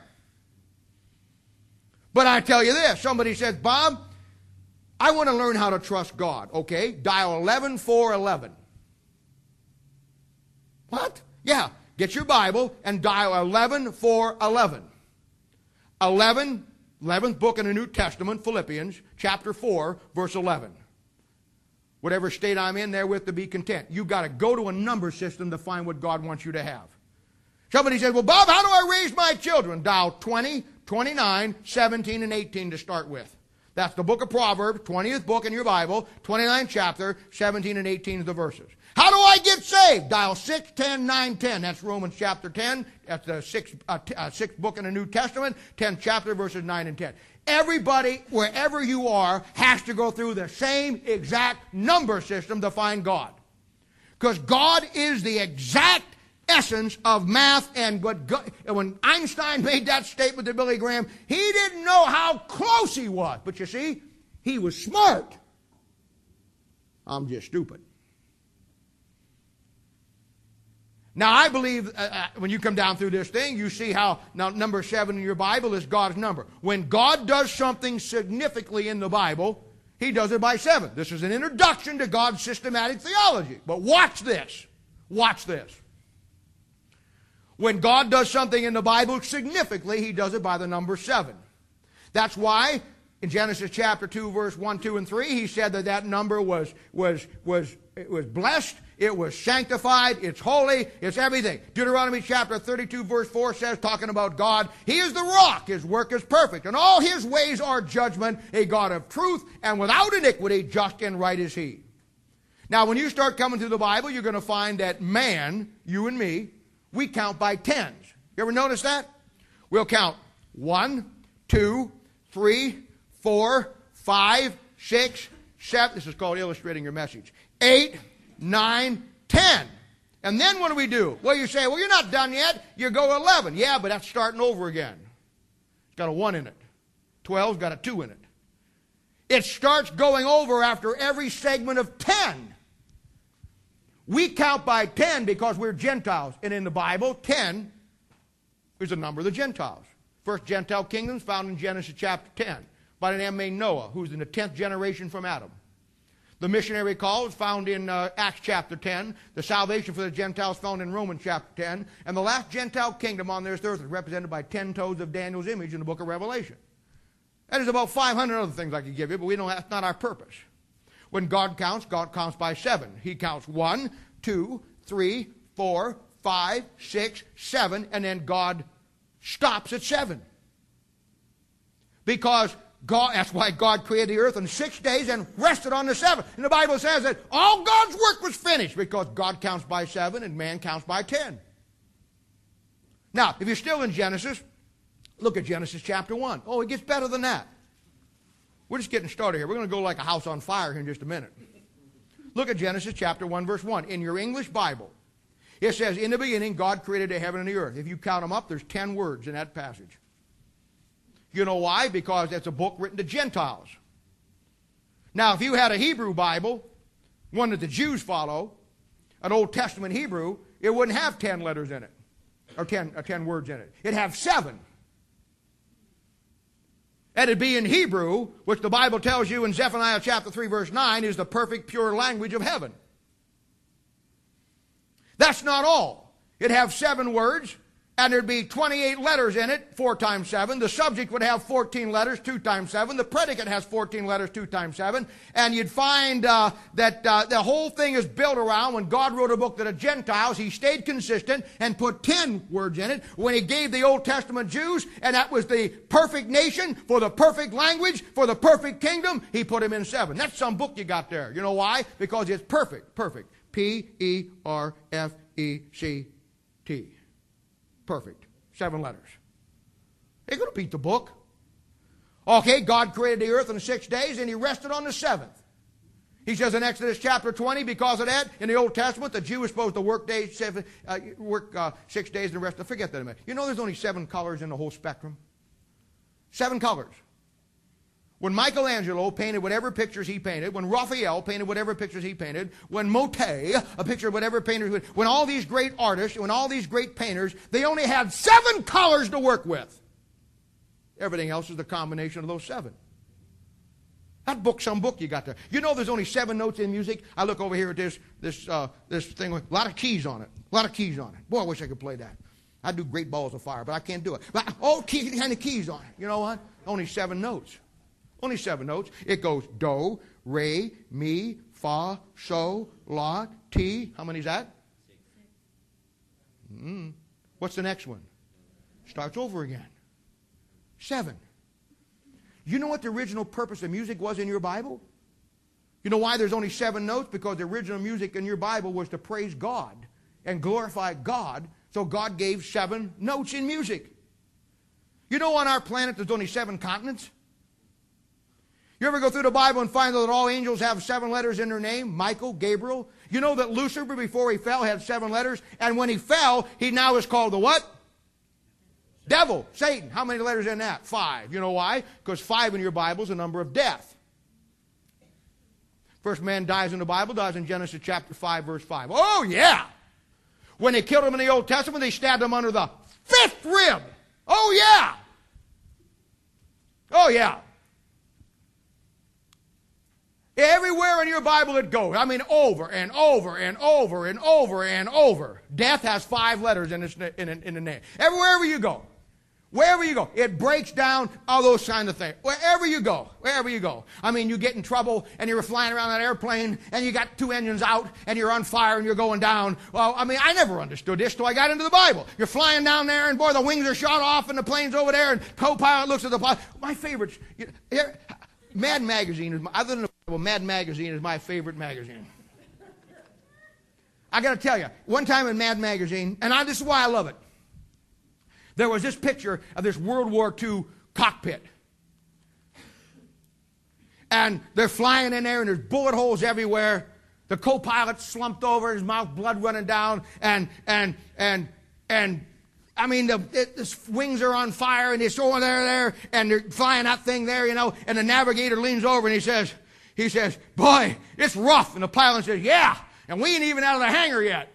But I tell you this, somebody says, Bob, I want to learn how to trust God. Okay, dial eleven four eleven. What? Yeah, get your Bible and dial eleven four eleven. eleven, eleventh book in the New Testament, Philippians, chapter four, verse eleven. Whatever state I'm in, therewith to be content. You've got to go to a number system to find what God wants you to have. Somebody says, well, Bob, how do I raise my children? Dial twenty, twenty-nine, seventeen, and eighteen to start with. That's the book of Proverbs, twentieth book in your Bible, twenty-ninth chapter, seventeen and eighteen is the verses. How do I get saved? Dial six, ten, nine, ten. That's Romans chapter ten. That's the sixth, uh, t- uh, sixth book in the New Testament, tenth chapter, verses nine and ten. Everybody, wherever you are, has to go through the same exact number system to find God. Because God is the exact essence of math, and what God, and when Einstein made that statement to Billy Graham, he didn't know how close he was. But you see, he was smart. I'm just stupid. Now, I believe uh, uh, when you come down through this thing, you see how now number seven in your Bible is God's number. When God does something significantly in the Bible, He does it by seven. This is an introduction to God's systematic theology. But watch this. Watch this. When God does something in the Bible significantly, He does it by the number seven. That's why in Genesis chapter two, verse one, two, and three, He said that that number was, was, was, it was blessed, it was sanctified, it's holy, it's everything. Deuteronomy chapter thirty-two, verse four says, talking about God, He is the rock, His work is perfect, and all His ways are judgment, a God of truth, and without iniquity, just and right is He. Now, when you start coming through the Bible, you're going to find that man, you and me, we count by tens. You ever notice that? We'll count one, two, three, four, five, six, seven. This is called illustrating your message. Eight, nine, ten. And then what do we do? Well, you say, well, you're not done yet. You go eleven. Yeah, but that's starting over again. It's got a one in it. twelve's got a two in it. It starts going over after every segment of ten. We count by ten because we're Gentiles. And in the Bible, ten is the number of the Gentiles. First Gentile kingdom is found in Genesis chapter ten by a man named Noah, who's in the tenth generation from Adam. The missionary call is found in uh, Acts chapter ten. The salvation for the Gentiles found in Romans chapter ten. And the last Gentile kingdom on this earth is represented by ten toes of Daniel's image in the book of Revelation. And there's about five hundred other things I could give you, but we don't. That's not our purpose. When God counts, God counts by seven. He counts one, two, three, four, five, six, seven, and then God stops at seven. Because God, that's why God created the earth in six days and rested on the seventh. And the Bible says that all God's work was finished because God counts by seven and man counts by ten. Now, if you're still in Genesis, look at Genesis chapter one. Oh, it gets better than that. We're just getting started here. We're going to go like a house on fire here in just a minute. Look at Genesis chapter one, verse one. In your English Bible, it says, in the beginning, God created the heaven and the earth. If you count them up, there's ten words in that passage. You know why? Because it's a book written to Gentiles. Now, if you had a Hebrew Bible, one that the Jews follow, an Old Testament Hebrew, it wouldn't have ten letters in it, or ten, or ten words in it. It'd have seven. And it'd be in Hebrew, which the Bible tells you in Zephaniah chapter three, verse nine, is the perfect, pure language of heaven. That's not all. It'd have seven words, and there'd be twenty-eight letters in it, four times seven. The subject would have fourteen letters, two times seven. The predicate has fourteen letters, two times seven. And you'd find uh, that uh, the whole thing is built around, when God wrote a book to the Gentiles, he stayed consistent and put ten words in it. When he gave the Old Testament Jews, and that was the perfect nation, for the perfect language, for the perfect kingdom, he put them in seven. That's some book you got there. You know why? Because it's perfect, perfect. P E R F E C T. Perfect. Seven letters. Ain't going to beat the book. Okay, God created the earth in six days and he rested on the seventh. He says in Exodus chapter twenty, because of that, in the Old Testament, the Jew was supposed to work days, seven, uh, work uh, six days and the rest. Forget that a minute. You know there's only seven colors in the whole spectrum? Seven colors. When Michelangelo painted whatever pictures he painted, when Raphael painted whatever pictures he painted, when Monet, a picture of whatever painter, when all these great artists, when all these great painters, they only had seven colors to work with. Everything else is the combination of those seven. That book, some book you got there. You know there's only seven notes in music? I look over here at this, this, uh, this thing with a lot of keys on it. A lot of keys on it. Boy, I wish I could play that. I'd do great balls of fire, but I can't do it. But all key, kind of keys on it. You know what? Only seven notes. Only seven notes. It goes do, re, mi, fa, so, la, ti. How many is that? Six. Mm. What's the next one? Starts over again. Seven. You know what the original purpose of music was in your Bible? You know why there's only seven notes? Because the original music in your Bible was to praise God and glorify God. So God gave seven notes in music. You know on our planet there's only seven continents? You ever go through the Bible and find that all angels have seven letters in their name? Michael, Gabriel. You know that Lucifer, before he fell, had seven letters? And when he fell, he now is called the what? Devil. Satan. How many letters in that? Five. You know why? Because five in your Bible is a number of death. First man dies in the Bible, dies in Genesis chapter five, verse five. Oh, yeah. When they killed him in the Old Testament, they stabbed him under the fifth rib. Oh, yeah. Oh, yeah. Everywhere in your Bible it goes. I mean, over and over and over and over and over. Death has five letters in, its, in, in the name. Everywhere you go. Wherever you go. It breaks down all those kind of things. Wherever you go. Wherever you go. I mean, you get in trouble and you're flying around that airplane and you got two engines out and you're on fire and you're going down. Well, I mean, I never understood this till I got into the Bible. You're flying down there and, boy, the wings are shot off and the plane's over there and co-pilot looks at the pilot. My favorite... You know, Mad Magazine is my, other than the Bible, Mad Magazine is my favorite magazine. I got to tell you, one time in Mad Magazine, and I, this is why I love it. There was this picture of this World War Two cockpit, and they're flying in there, and there's bullet holes everywhere. The co-pilot slumped over, his mouth blood running down, and and and and. I mean, the, it, the wings are on fire, and it's over there, there, and they're flying that thing there, you know, and the navigator leans over and he says, he says, boy, it's rough. And the pilot says, yeah, and we ain't even out of the hangar yet.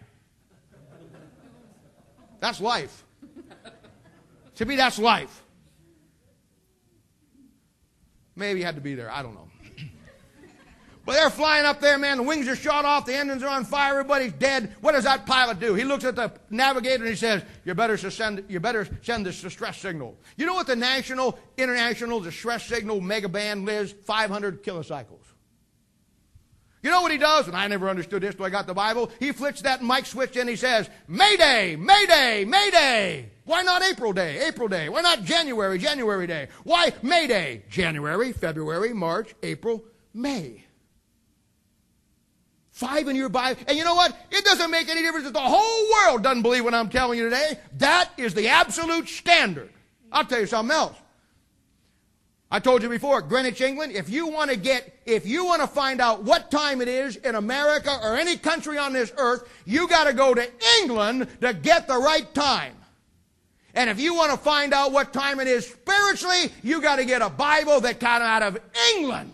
That's life. To me, that's life. Maybe you had to be there. I don't know. But they're flying up there, man. The wings are shot off. The engines are on fire. Everybody's dead. What does that pilot do? He looks at the navigator and he says, you better send, you better send this distress signal. You know what the national, international distress signal mega band is? five hundred kilocycles. You know what he does? And I never understood this till I got the Bible. He flicks that mic switch and he says, Mayday, Mayday, Mayday. Why not April Day, April Day? Why not January, January Day? Why Mayday? January, February, March, April, May. Five in your Bible. And you know what? It doesn't make any difference if the whole world doesn't believe what I'm telling you today. That is the absolute standard. I'll tell you something else. I told you before, Greenwich, England, if you want to get, if you want to find out what time it is in America or any country on this earth, you got to go to England to get the right time. And if you want to find out what time it is spiritually, you got to get a Bible that comes out of England.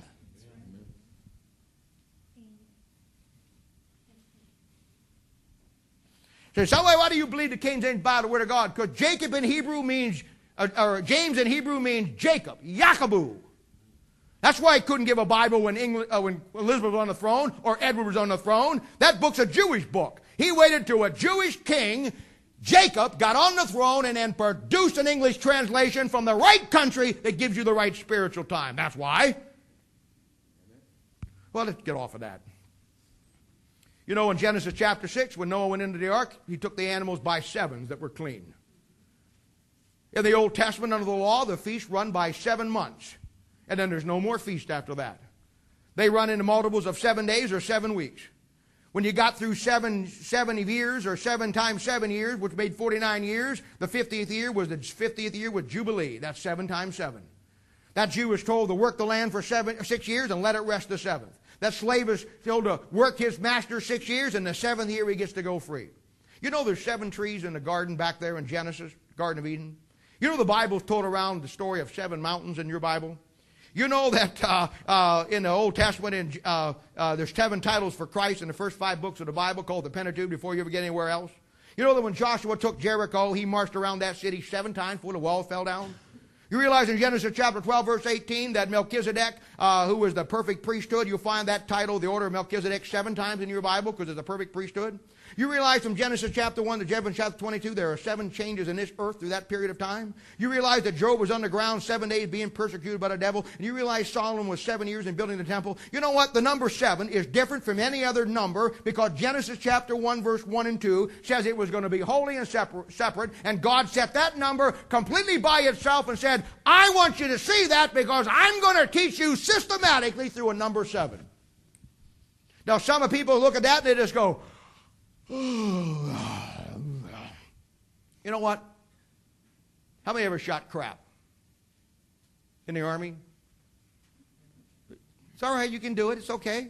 So, so why do you believe the King James Bible, the Word of God? Because Jacob in Hebrew means, or, or James in Hebrew means Jacob, Yaakov. That's why he couldn't give a Bible when, England, uh, when Elizabeth was on the throne or Edward was on the throne. That book's a Jewish book. He waited till a Jewish king, Jacob, got on the throne and then produced an English translation from the right country that gives you the right spiritual time. That's why. Well, let's get off of that. You know, in Genesis chapter six, when Noah went into the ark, he took the animals by sevens that were clean. In the Old Testament, under the law, the feast run by seven months. And then there's no more feast after that. They run into multiples of seven days or seven weeks. When you got through seven, seven years or seven times seven years, which made forty-nine years, the fiftieth year was the fiftieth year with Jubilee. That's seven times seven. That Jew was told to work the land for seven, six years and let it rest the seventh. That slave is told to work his master six years, and the seventh year he gets to go free. You know there's seven trees in the garden back there in Genesis, Garden of Eden? You know the Bible's told around the story of seven mountains in your Bible? You know that uh, uh, in the Old Testament, in, uh, uh, there's seven titles for Christ in the first five books of the Bible called the Pentateuch before you ever get anywhere else? You know that when Joshua took Jericho, he marched around that city seven times before the wall fell down? You realize in Genesis chapter twelve, verse eighteen, that Melchizedek, uh, who was the perfect priesthood, you'll find that title, the order of Melchizedek, seven times in your Bible because it's a perfect priesthood. You realize from Genesis chapter one to Genesis chapter twenty-two, there are seven changes in this earth through that period of time. You realize that Job was underground seven days being persecuted by the devil. And you realize Solomon was seven years in building the temple. You know what? The number seven is different from any other number because Genesis chapter one, verse one and two says it was going to be holy and separate. And God set that number completely by itself and said, I want you to see that because I'm going to teach you systematically through a number seven. Now, some of people look at that and they just go, you know what? How many ever shot crap? In the Army? It's all right, you can do it. It's okay.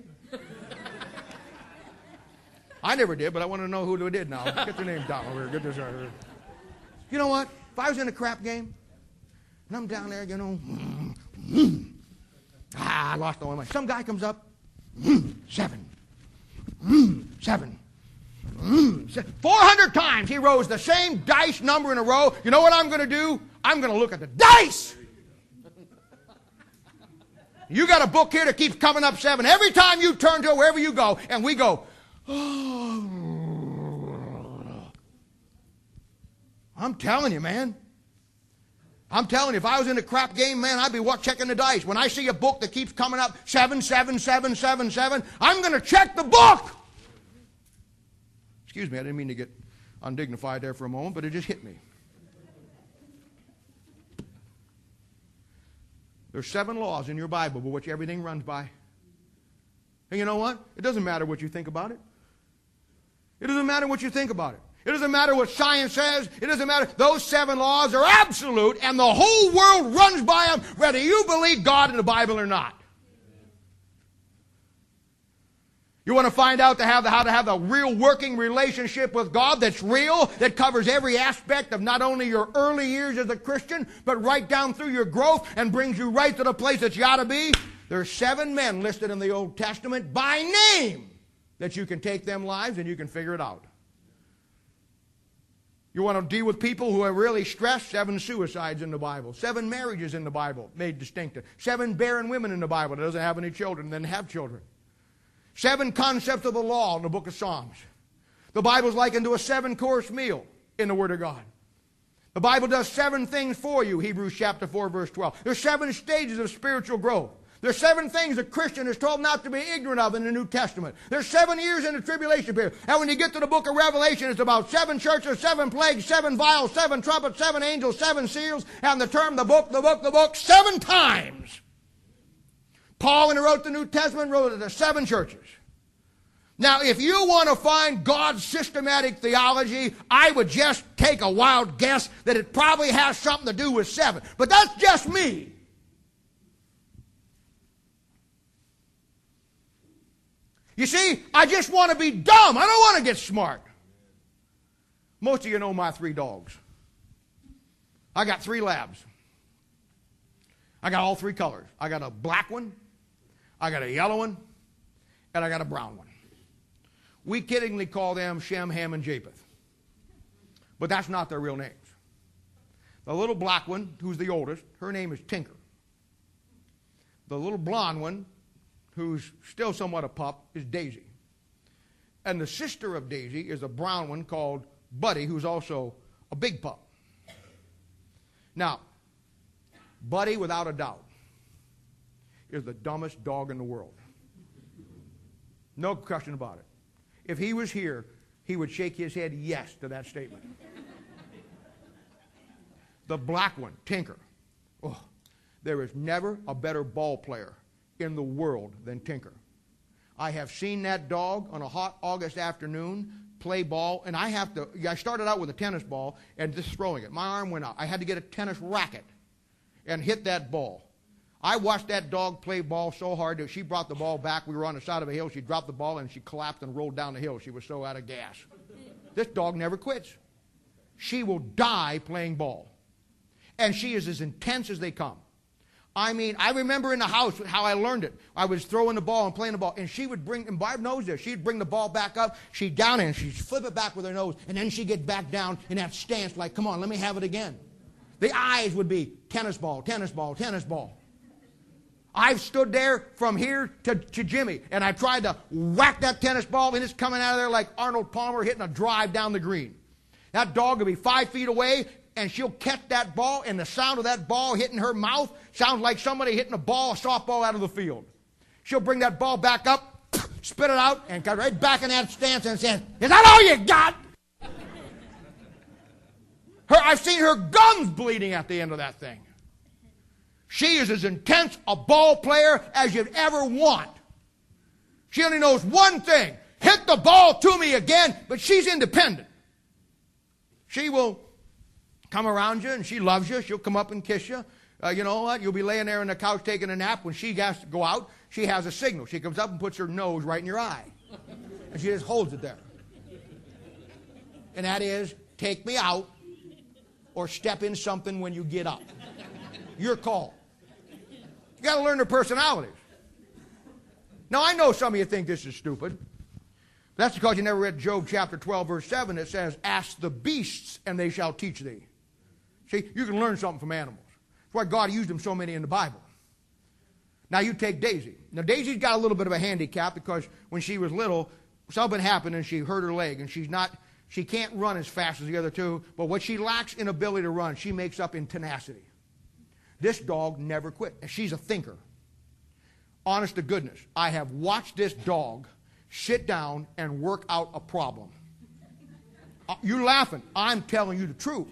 I never did, but I want to know who did now. Get your name down over here. Get this right here. You know what? If I was in a crap game, and I'm down there, you know, ah, I lost all my money. Some guy comes up, seven, seven. four hundred times he rolls the same dice number in a row. You know what I'm going to do? I'm going to look at the dice. You got a book here that keeps coming up seven. Every time you turn to it, wherever you go, and we go, oh. I'm telling you, man. I'm telling you, if I was in a crap game, man, I'd be what, checking the dice. When I see a book that keeps coming up seven, seven, seven, seven, seven, I'm going to check the book. Excuse me, I didn't mean to get undignified there for a moment, but it just hit me. There's seven laws in your Bible, but which everything runs by. And you know what? It doesn't matter what you think about it. It doesn't matter what you think about it. It doesn't matter what science says. It doesn't matter. Those seven laws are absolute, and the whole world runs by them, whether you believe God in the Bible or not. You want to find out to have the, how to have a real working relationship with God that's real, that covers every aspect of not only your early years as a Christian, but right down through your growth and brings you right to the place that you ought to be? There's seven men listed in the Old Testament by name that you can take them lives and you can figure it out. You want to deal with people who are really stressed? Seven suicides in the Bible. Seven marriages in the Bible made distinctive. Seven barren women in the Bible that doesn't have any children and then have children. Seven concepts of the law in the book of Psalms. The Bible is likened to a seven-course meal in the Word of God. The Bible does seven things for you, Hebrews chapter four, verse twelve. There's seven stages of spiritual growth. There's seven things a Christian is told not to be ignorant of in the New Testament. There's seven years in the tribulation period. And when you get to the book of Revelation, it's about seven churches, seven plagues, seven vials, seven trumpets, seven angels, seven seals, and the term the book, the book, the book, seven times. Paul, when he wrote the New Testament, wrote it to seven churches. Now, if you want to find God's systematic theology, I would just take a wild guess that it probably has something to do with seven. But that's just me. You see, I just want to be dumb. I don't want to get smart. Most of you know my three dogs. I got three labs. I got all three colors. I got a black one, I got a yellow one, and I got a brown one. We kiddingly call them Shem, Ham, and Japheth. But that's not their real names. The little black one, who's the oldest, her name is Tinker. The little blonde one, who's still somewhat a pup, is Daisy. And the sister of Daisy is a brown one called Buddy, who's also a big pup. Now, Buddy, without a doubt, is the dumbest dog in the world. No question about it. If he was here, he would shake his head yes to that statement. The black one, Tinker. Oh, there is never a better ball player in the world than Tinker. I have seen that dog on a hot August afternoon play ball, and I have to, I started out with a tennis ball and just throwing it. My arm went out. I had to get a tennis racket and hit that ball. I watched that dog play ball so hard that she brought the ball back. We were on the side of a hill. She dropped the ball, and she collapsed and rolled down the hill. She was so out of gas. This dog never quits. She will die playing ball. And she is as intense as they come. I mean, I remember in the house how I learned it. I was throwing the ball and playing the ball, and she would bring, and Barb knows this, she'd bring the ball back up, she'd down it, and she'd flip it back with her nose, and then she'd get back down in that stance like, come on, let me have it again. The eyes would be tennis ball, tennis ball, tennis ball. I've stood there from here to, to Jimmy, and I tried to whack that tennis ball, and it's coming out of there like Arnold Palmer hitting a drive down the green. That dog will be five feet away, and she'll catch that ball, and the sound of that ball hitting her mouth sounds like somebody hitting a ball, a softball out of the field. She'll bring that ball back up, spit it out, and come right back in that stance and say, is that all you got? Her, I've seen her gums bleeding at the end of that thing. She is as intense a ball player as you'd ever want. She only knows one thing, hit the ball to me again, but she's independent. She will come around you, and she loves you. She'll come up and kiss you. Uh, you know what? You'll be laying there on the couch taking a nap. When she has to go out, she has a signal. She comes up and puts her nose right in your eye. And she just holds it there. And that is, take me out or step in something when you get up. Your call. You got to learn their personalities. Now, I know some of you think this is stupid. That's because you never read Job chapter twelve, verse seven. It says, ask the beasts, and they shall teach thee. See, you can learn something from animals. That's why God used them so many in the Bible. Now, you take Daisy. Now, Daisy's got a little bit of a handicap because when she was little, something happened and she hurt her leg, and she's not, she can't run as fast as the other two, but what she lacks in ability to run, she makes up in tenacity. This dog never quit. She's a thinker. Honest to goodness, I have watched this dog sit down and work out a problem. You're laughing. I'm telling you the truth.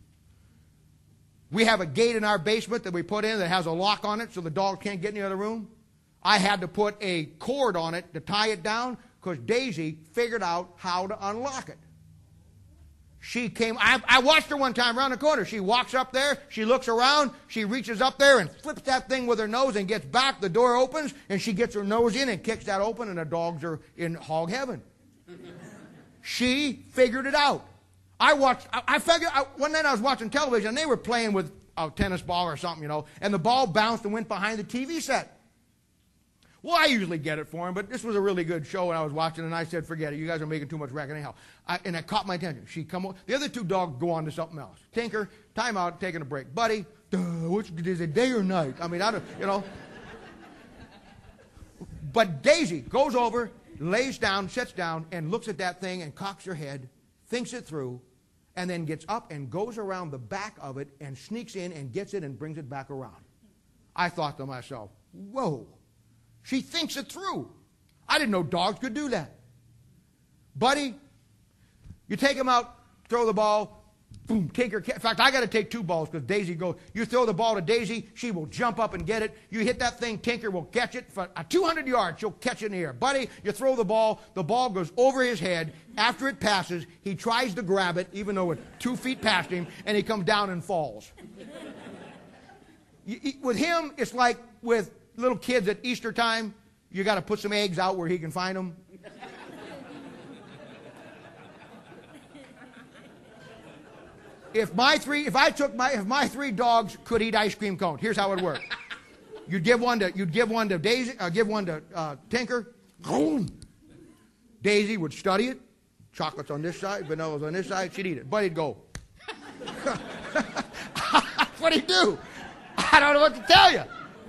We have a gate in our basement that we put in that has a lock on it so the dog can't get in the other room. I had to put a cord on it to tie it down because Daisy figured out how to unlock it. She came, I, I watched her one time around the corner. She walks up there, she looks around, she reaches up there and flips that thing with her nose and gets back. The door opens, and she gets her nose in and kicks that open, and the dogs are in hog heaven. She figured it out. I watched, I, I figured, I, one night I was watching television, and they were playing with a tennis ball or something, you know, and the ball bounced and went behind the T V set. Well, I usually get it for him, but this was a really good show, and I was watching, and I said, forget it. You guys are making too much racket anyhow. I, and it caught my attention. She come over. The other two dogs go on to something else. Tinker, time out, taking a break. Buddy, duh, which is it, day or night? I mean, I don't, you know. But Daisy goes over, lays down, sits down, and looks at that thing and cocks her head, thinks it through, and then gets up and goes around the back of it and sneaks in and gets it and brings it back around. I thought to myself, whoa, she thinks it through. I didn't know dogs could do that. Buddy, you take him out, throw the ball, boom, take her. In fact, I got to take two balls because Daisy goes. You throw the ball to Daisy, she will jump up and get it. You hit that thing, Tinker will catch it for two hundred yards. She'll catch it in the air. Buddy, you throw the ball. The ball goes over his head. After it passes, he tries to grab it, even though it's two feet past him, and he comes down and falls. You, with him, it's like with little kids at Easter time. You got to put some eggs out where he can find them. If my three, if I took my, if my three dogs could eat ice cream cones, here's how it worked. You'd give one to, you'd give one to Daisy, uh, give one to uh, Tinker. Daisy would study it. Chocolates on this side, vanillas on this side. She'd eat it. Buddy'd go. What'd he do? I don't know what to tell you.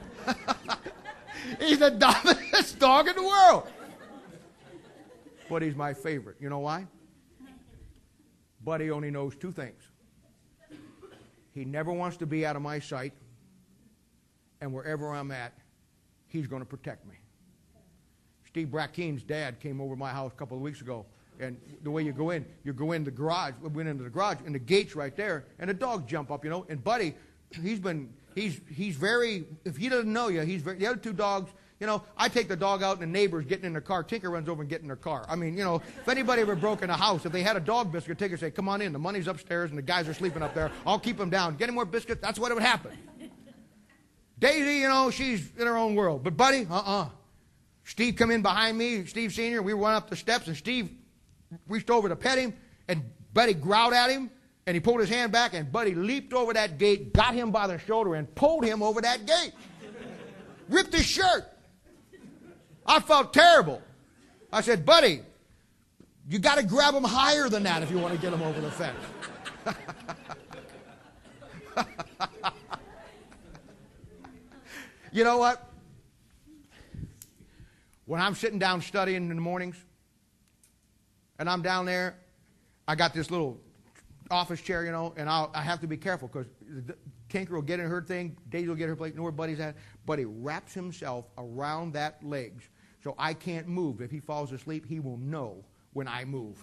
He's the dumbest dog in the world. But he's my favorite. You know why? Buddy only knows two things. He never wants to be out of my sight, and wherever I'm at, he's going to protect me. Steve Brackeen's dad came over to my house a couple of weeks ago, and the way you go in, you go in the garage, we went into the garage, and the gate's right there, and the dogs jump up, you know, and Buddy, he's been, he's he's very, if he doesn't know you, he's very, the other two dogs, you know, I take the dog out and the neighbor's getting in their car. Tinker runs over and gets in their car. I mean, you know, if anybody ever broke in a house, if they had a dog biscuit, Tinker say, come on in. The money's upstairs and the guys are sleeping up there. I'll keep them down. Get him more biscuits. That's what would happen. Daisy, you know, she's in her own world. But Buddy, uh-uh. Steve come in behind me, Steve Senior We went up the steps and Steve reached over to pet him and Buddy growled at him and he pulled his hand back and Buddy leaped over that gate, got him by the shoulder and pulled him over that gate. Ripped his shirt. I felt terrible. I said, Buddy, you got to grab him higher than that if you want to get him over the fence. You know what? When I'm sitting down studying in the mornings, and I'm down there, I got this little office chair, you know, and I'll, I have to be careful because Tinker will get in her thing, Daisy will get her plate, you know where Buddy's at? Buddy wraps himself around that legs. So I can't move. If he falls asleep, he will know when I move.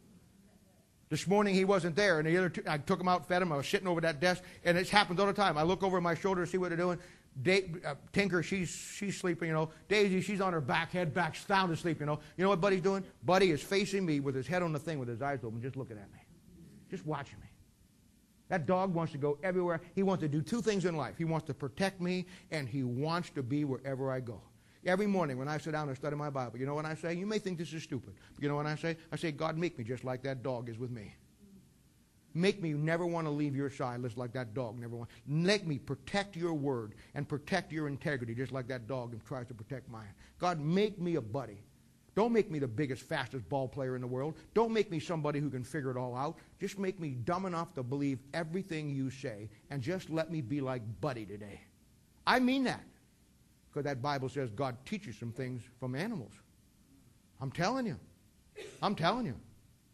This morning he wasn't there, and the other two, I took him out, fed him. I was sitting over that desk, and it happens all the time. I look over my shoulder to see what they're doing. Da- uh, Tinker, she's she's sleeping, you know. Daisy, she's on her back, head back, sound asleep, you know. You know what Buddy's doing? Buddy is facing me with his head on the thing, with his eyes open, just looking at me, just watching me. That dog wants to go everywhere. He wants to do two things in life. He wants to protect me, and he wants to be wherever I go. Every morning when I sit down and study my Bible, you know what I say? You may think this is stupid. But you know what I say? I say, God, make me just like that dog is with me. Make me never want to leave your side just like that dog never wants. Make me protect your word and protect your integrity just like that dog tries to protect mine. God, make me a buddy. Don't make me the biggest, fastest ball player in the world. Don't make me somebody who can figure it all out. Just make me dumb enough to believe everything you say and just let me be like Buddy today. I mean that. Because that Bible says God teaches some things from animals. I'm telling you. I'm telling you.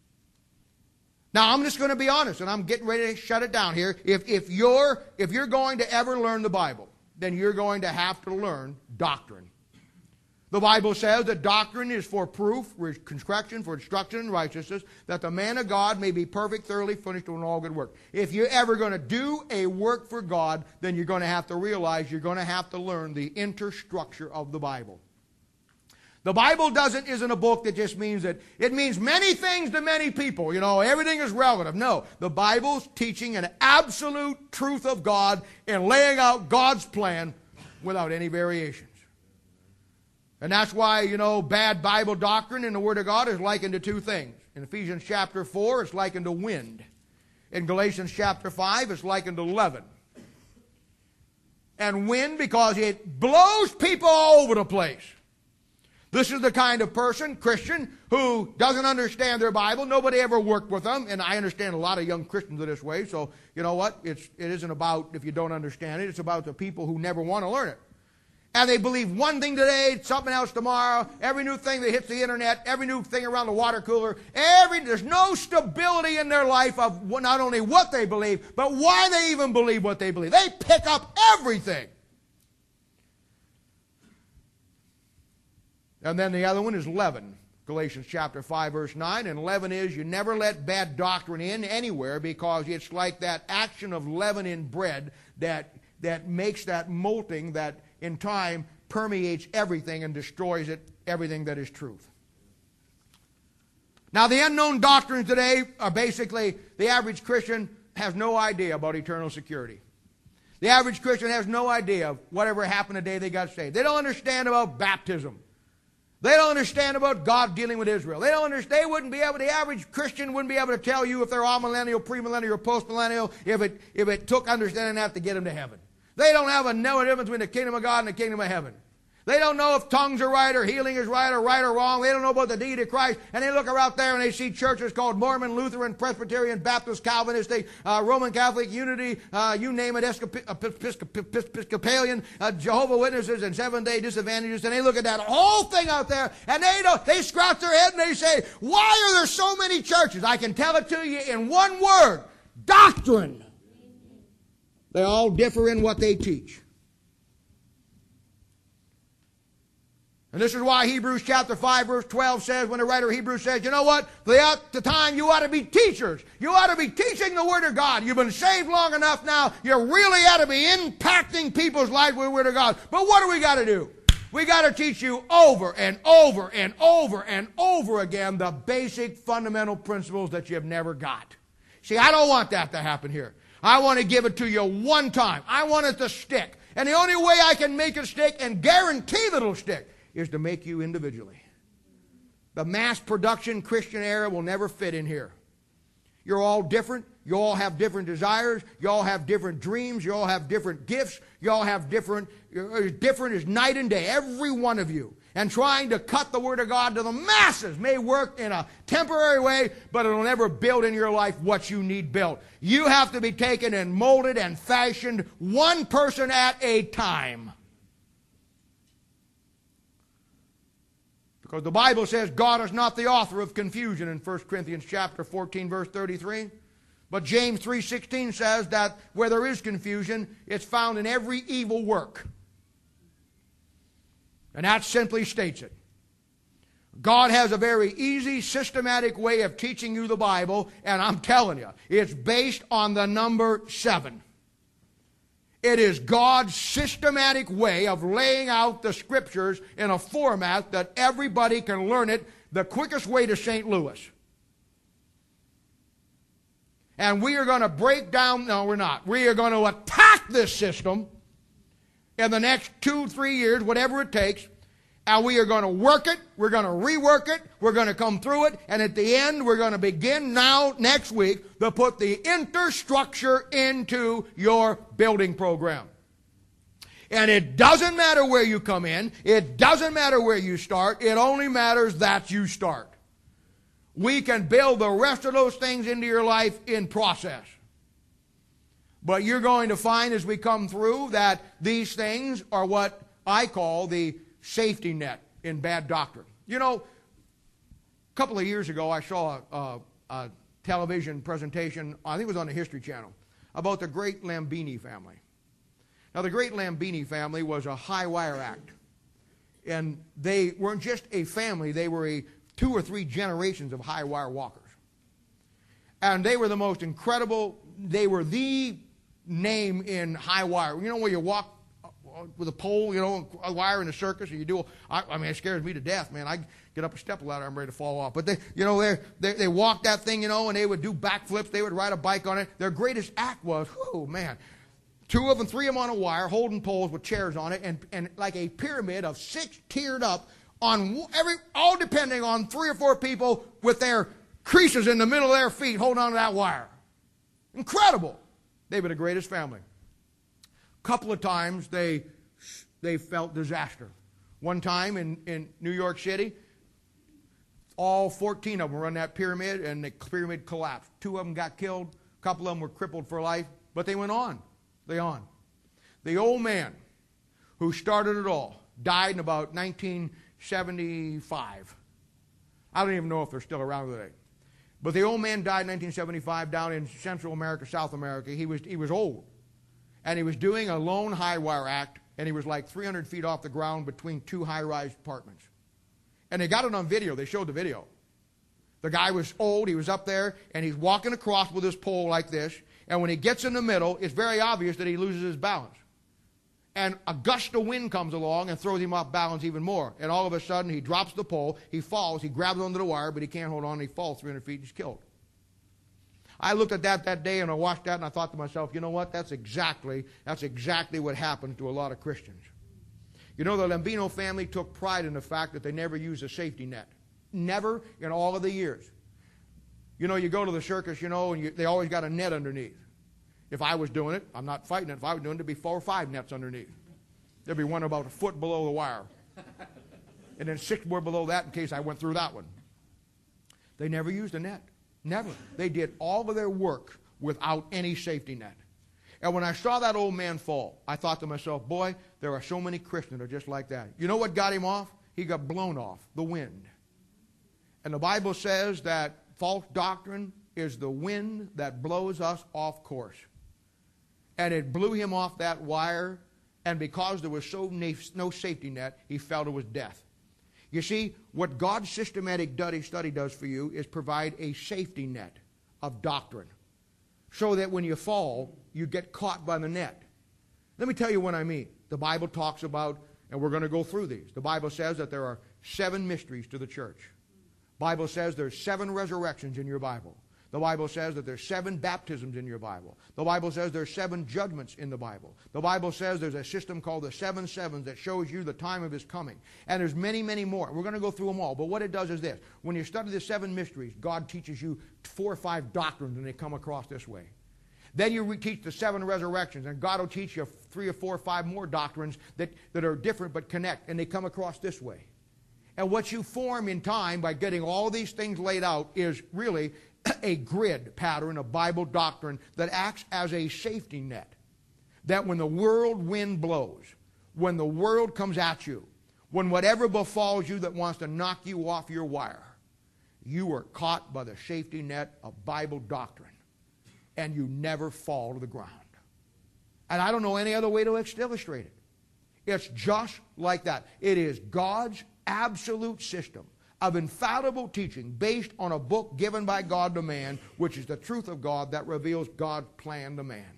Now, I'm just going to be honest, and I'm getting ready to shut it down here. If, if, you're, if you're going to ever learn the Bible, then you're going to have to learn doctrine. The Bible says that doctrine is for proof, for correction, for instruction in righteousness, that the man of God may be perfect, thoroughly finished in all good work. If you're ever going to do a work for God, then you're going to have to realize you're going to have to learn the interstructure of the Bible. The Bible doesn't isn't a book that just means that it means many things to many people. You know, everything is relative. No, the Bible's teaching an absolute truth of God and laying out God's plan without any variations. And that's why, you know, bad Bible doctrine in the Word of God is likened to two things. In Ephesians chapter four, it's likened to wind. In Galatians chapter five, it's likened to leaven. And wind because it blows people all over the place. This is the kind of person, Christian, who doesn't understand their Bible. Nobody ever worked with them. And I understand a lot of young Christians are this way. So, you know what? It's, it isn't about if you don't understand it. It's about the people who never want to learn it. And they believe one thing today, something else tomorrow. Every new thing that hits the internet, every new thing around the water cooler. Every, there's no stability in their life of not only what they believe, but why they even believe what they believe. They pick up everything. And then the other one is leaven. Galatians chapter five, verse nine. And leaven is, you never let bad doctrine in anywhere, because it's like that action of leaven in bread that, that makes that molting that in time permeates everything and destroys it, everything that is truth. Now, the unknown doctrines today are basically, the average Christian has no idea about eternal security. The average Christian has no idea of whatever happened the day they got saved. They don't understand about baptism. They don't understand about God dealing with Israel. They don't understand. They wouldn't be able, the average Christian wouldn't be able to tell you if they're amillennial, premillennial, or postmillennial, if it, if it took understanding that to get them to heaven. They don't have a no difference between the kingdom of God and the kingdom of heaven. They don't know if tongues are right or healing is right or right or wrong. They don't know about the deity of Christ. And they look out there and they see churches called Mormon, Lutheran, Presbyterian, Baptist, Calvinist, uh, Roman Catholic, Unity, uh, you name it, Episcopalian, uh, Jehovah's Witnesses, and Seventh-day Disadvantaged. And they look at that whole thing out there and they don't, they scratch their head and they say, why are there so many churches? I can tell it to you in one word: doctrine. They all differ in what they teach. And this is why Hebrews chapter five, verse twelve says, when the writer of Hebrews says, you know what? Throughout the time, you ought to be teachers. You ought to be teaching the Word of God. You've been saved long enough now. You really ought to be impacting people's lives with the Word of God. But what do we got to do? We got to teach you over and over and over and over again the basic fundamental principles that you've never got. See, I don't want that to happen here. I want to give it to you one time. I want it to stick. And the only way I can make it stick and guarantee that it'll stick is to make you individually. The mass production Christian era will never fit in here. You're all different. You all have different desires. You all have different dreams. You all have different gifts. You all have different, different as night and day, every one of you. And trying to cut the Word of God to the masses may work in a temporary way, but it'll never build in your life what you need built. You have to be taken and molded and fashioned one person at a time. Because the Bible says God is not the author of confusion in First Corinthians chapter fourteen, verse thirty-three. But James three sixteen says that where there is confusion, it's found in every evil work. And that simply states it. God has a very easy, systematic way of teaching you the Bible, and I'm telling you, it's based on the number seven. It is God's systematic way of laying out the Scriptures in a format that everybody can learn it the quickest way to Saint Louis. And we are going to break down, no, we're not. We are going to attack this system in the next two, three years, whatever it takes, and we are going to work it, we're going to rework it, we're going to come through it, and at the end, we're going to begin now, next week, to put the interstructure into your building program. And it doesn't matter where you come in, it doesn't matter where you start, it only matters that you start. We can build the rest of those things into your life in process. But you're going to find as we come through that these things are what I call the safety net in bad doctrine. You know, a couple of years ago I saw a, a, a television presentation, I think it was on the History Channel, about the great Lambini family. Now the great Lambini family was a high wire act. And they weren't just a family, they were a two or three generations of high wire walkers. And they were the most incredible, they were the name in high wire. You know where you walk with a pole, you know, a wire in a circus, or you do, I, I mean, it scares me to death, man. I get up a step ladder, I'm ready to fall off. But they, you know, they they walked that thing, you know, and they would do backflips, they would ride a bike on it. Their greatest act was, oh man, two of them, three of them on a wire, holding poles with chairs on it, and, and like a pyramid of six tiered up on every, all depending on three or four people with their creases in the middle of their feet holding on to that wire. Incredible. They were the greatest family. A couple of times they they felt disaster. One time in, in New York City, all fourteen of them were on that pyramid, and the pyramid collapsed. Two of them got killed. A couple of them were crippled for life, but they went on. They on. The old man who started it all, died in about nineteen seventy-five. I don't even know if they're still around today. But the old man died in nineteen seventy-five down in Central America, South America. He was, he was old. And he was doing a lone high wire act, and he was like three hundred feet off the ground between two high-rise apartments. And they got it on video. They showed the video. The guy was old. He was up there, and he's walking across with his pole like this. And when he gets in the middle, it's very obvious that he loses his balance. And a gust of wind comes along and throws him off balance even more. And all of a sudden, he drops the pole, he falls, he grabs onto the wire, but he can't hold on, and he falls three hundred feet, and he's killed. I looked at that that day, and I watched that, and I thought to myself, you know what, that's exactly, that's exactly what happened to a lot of Christians. You know, the Lambino family took pride in the fact that they never used a safety net. Never in all of the years. You know, you go to the circus, you know, and you, they always got a net underneath. If I was doing it, I'm not fighting it. If I was doing it, there'd be four or five nets underneath. There'd be one about a foot below the wire. And then six more below that in case I went through that one. They never used a net. Never. They did all of their work without any safety net. And when I saw that old man fall, I thought to myself, boy, there are so many Christians that are just like that. You know what got him off? He got blown off, the wind. And the Bible says that false doctrine is the wind that blows us off course. And it blew him off that wire, and because there was so no safety net, he fell to his death. You see, what God's systematic study does for you is provide a safety net of doctrine, so that when you fall, you get caught by the net. Let me tell you what I mean. The Bible talks about, and we're going to go through these. The Bible says that there are seven mysteries to the church. The Bible says there's seven resurrections in your Bible. The Bible says that there's seven baptisms in your Bible. The Bible says there's seven judgments in the Bible. The Bible says there's a system called the seven sevens that shows you the time of his coming. And there's many, many more. We're going to go through them all. But what it does is this. When you study the seven mysteries, God teaches you four or five doctrines, and they come across this way. Then you teach the seven resurrections, and God will teach you three or four or five more doctrines that, that are different but connect, and they come across this way. And what you form in time by getting all these things laid out is really a grid pattern of Bible doctrine that acts as a safety net. That when the world wind blows, when the world comes at you, when whatever befalls you that wants to knock you off your wire, you are caught by the safety net of Bible doctrine, and you never fall to the ground. And I don't know any other way to illustrate it. It's just like that. It is God's absolute system of infallible teaching based on a book given by God to man, which is the truth of God that reveals God's plan to man.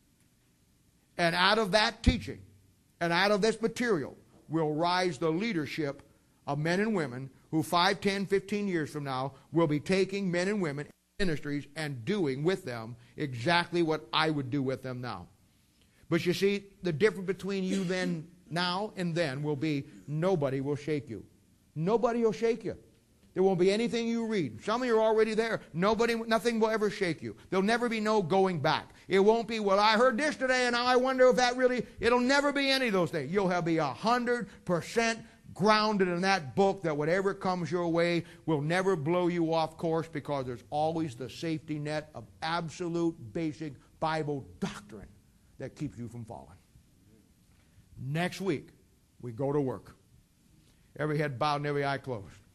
And out of that teaching, and out of this material, will rise the leadership of men and women who five, ten, fifteen years from now will be taking men and women in ministries and doing with them exactly what I would do with them now. But you see, the difference between you then, now, and then will be nobody will shake you. Nobody will shake you. There won't be anything you read. Some of you are already there. Nobody, nothing will ever shake you. There'll never be no going back. It won't be, well, I heard this today, and now I wonder if that really, it'll never be any of those things. You'll have be a hundred percent grounded in that book that whatever comes your way will never blow you off course, because there's always the safety net of absolute basic Bible doctrine that keeps you from falling. Next week, we go to work. Every head bowed and every eye closed.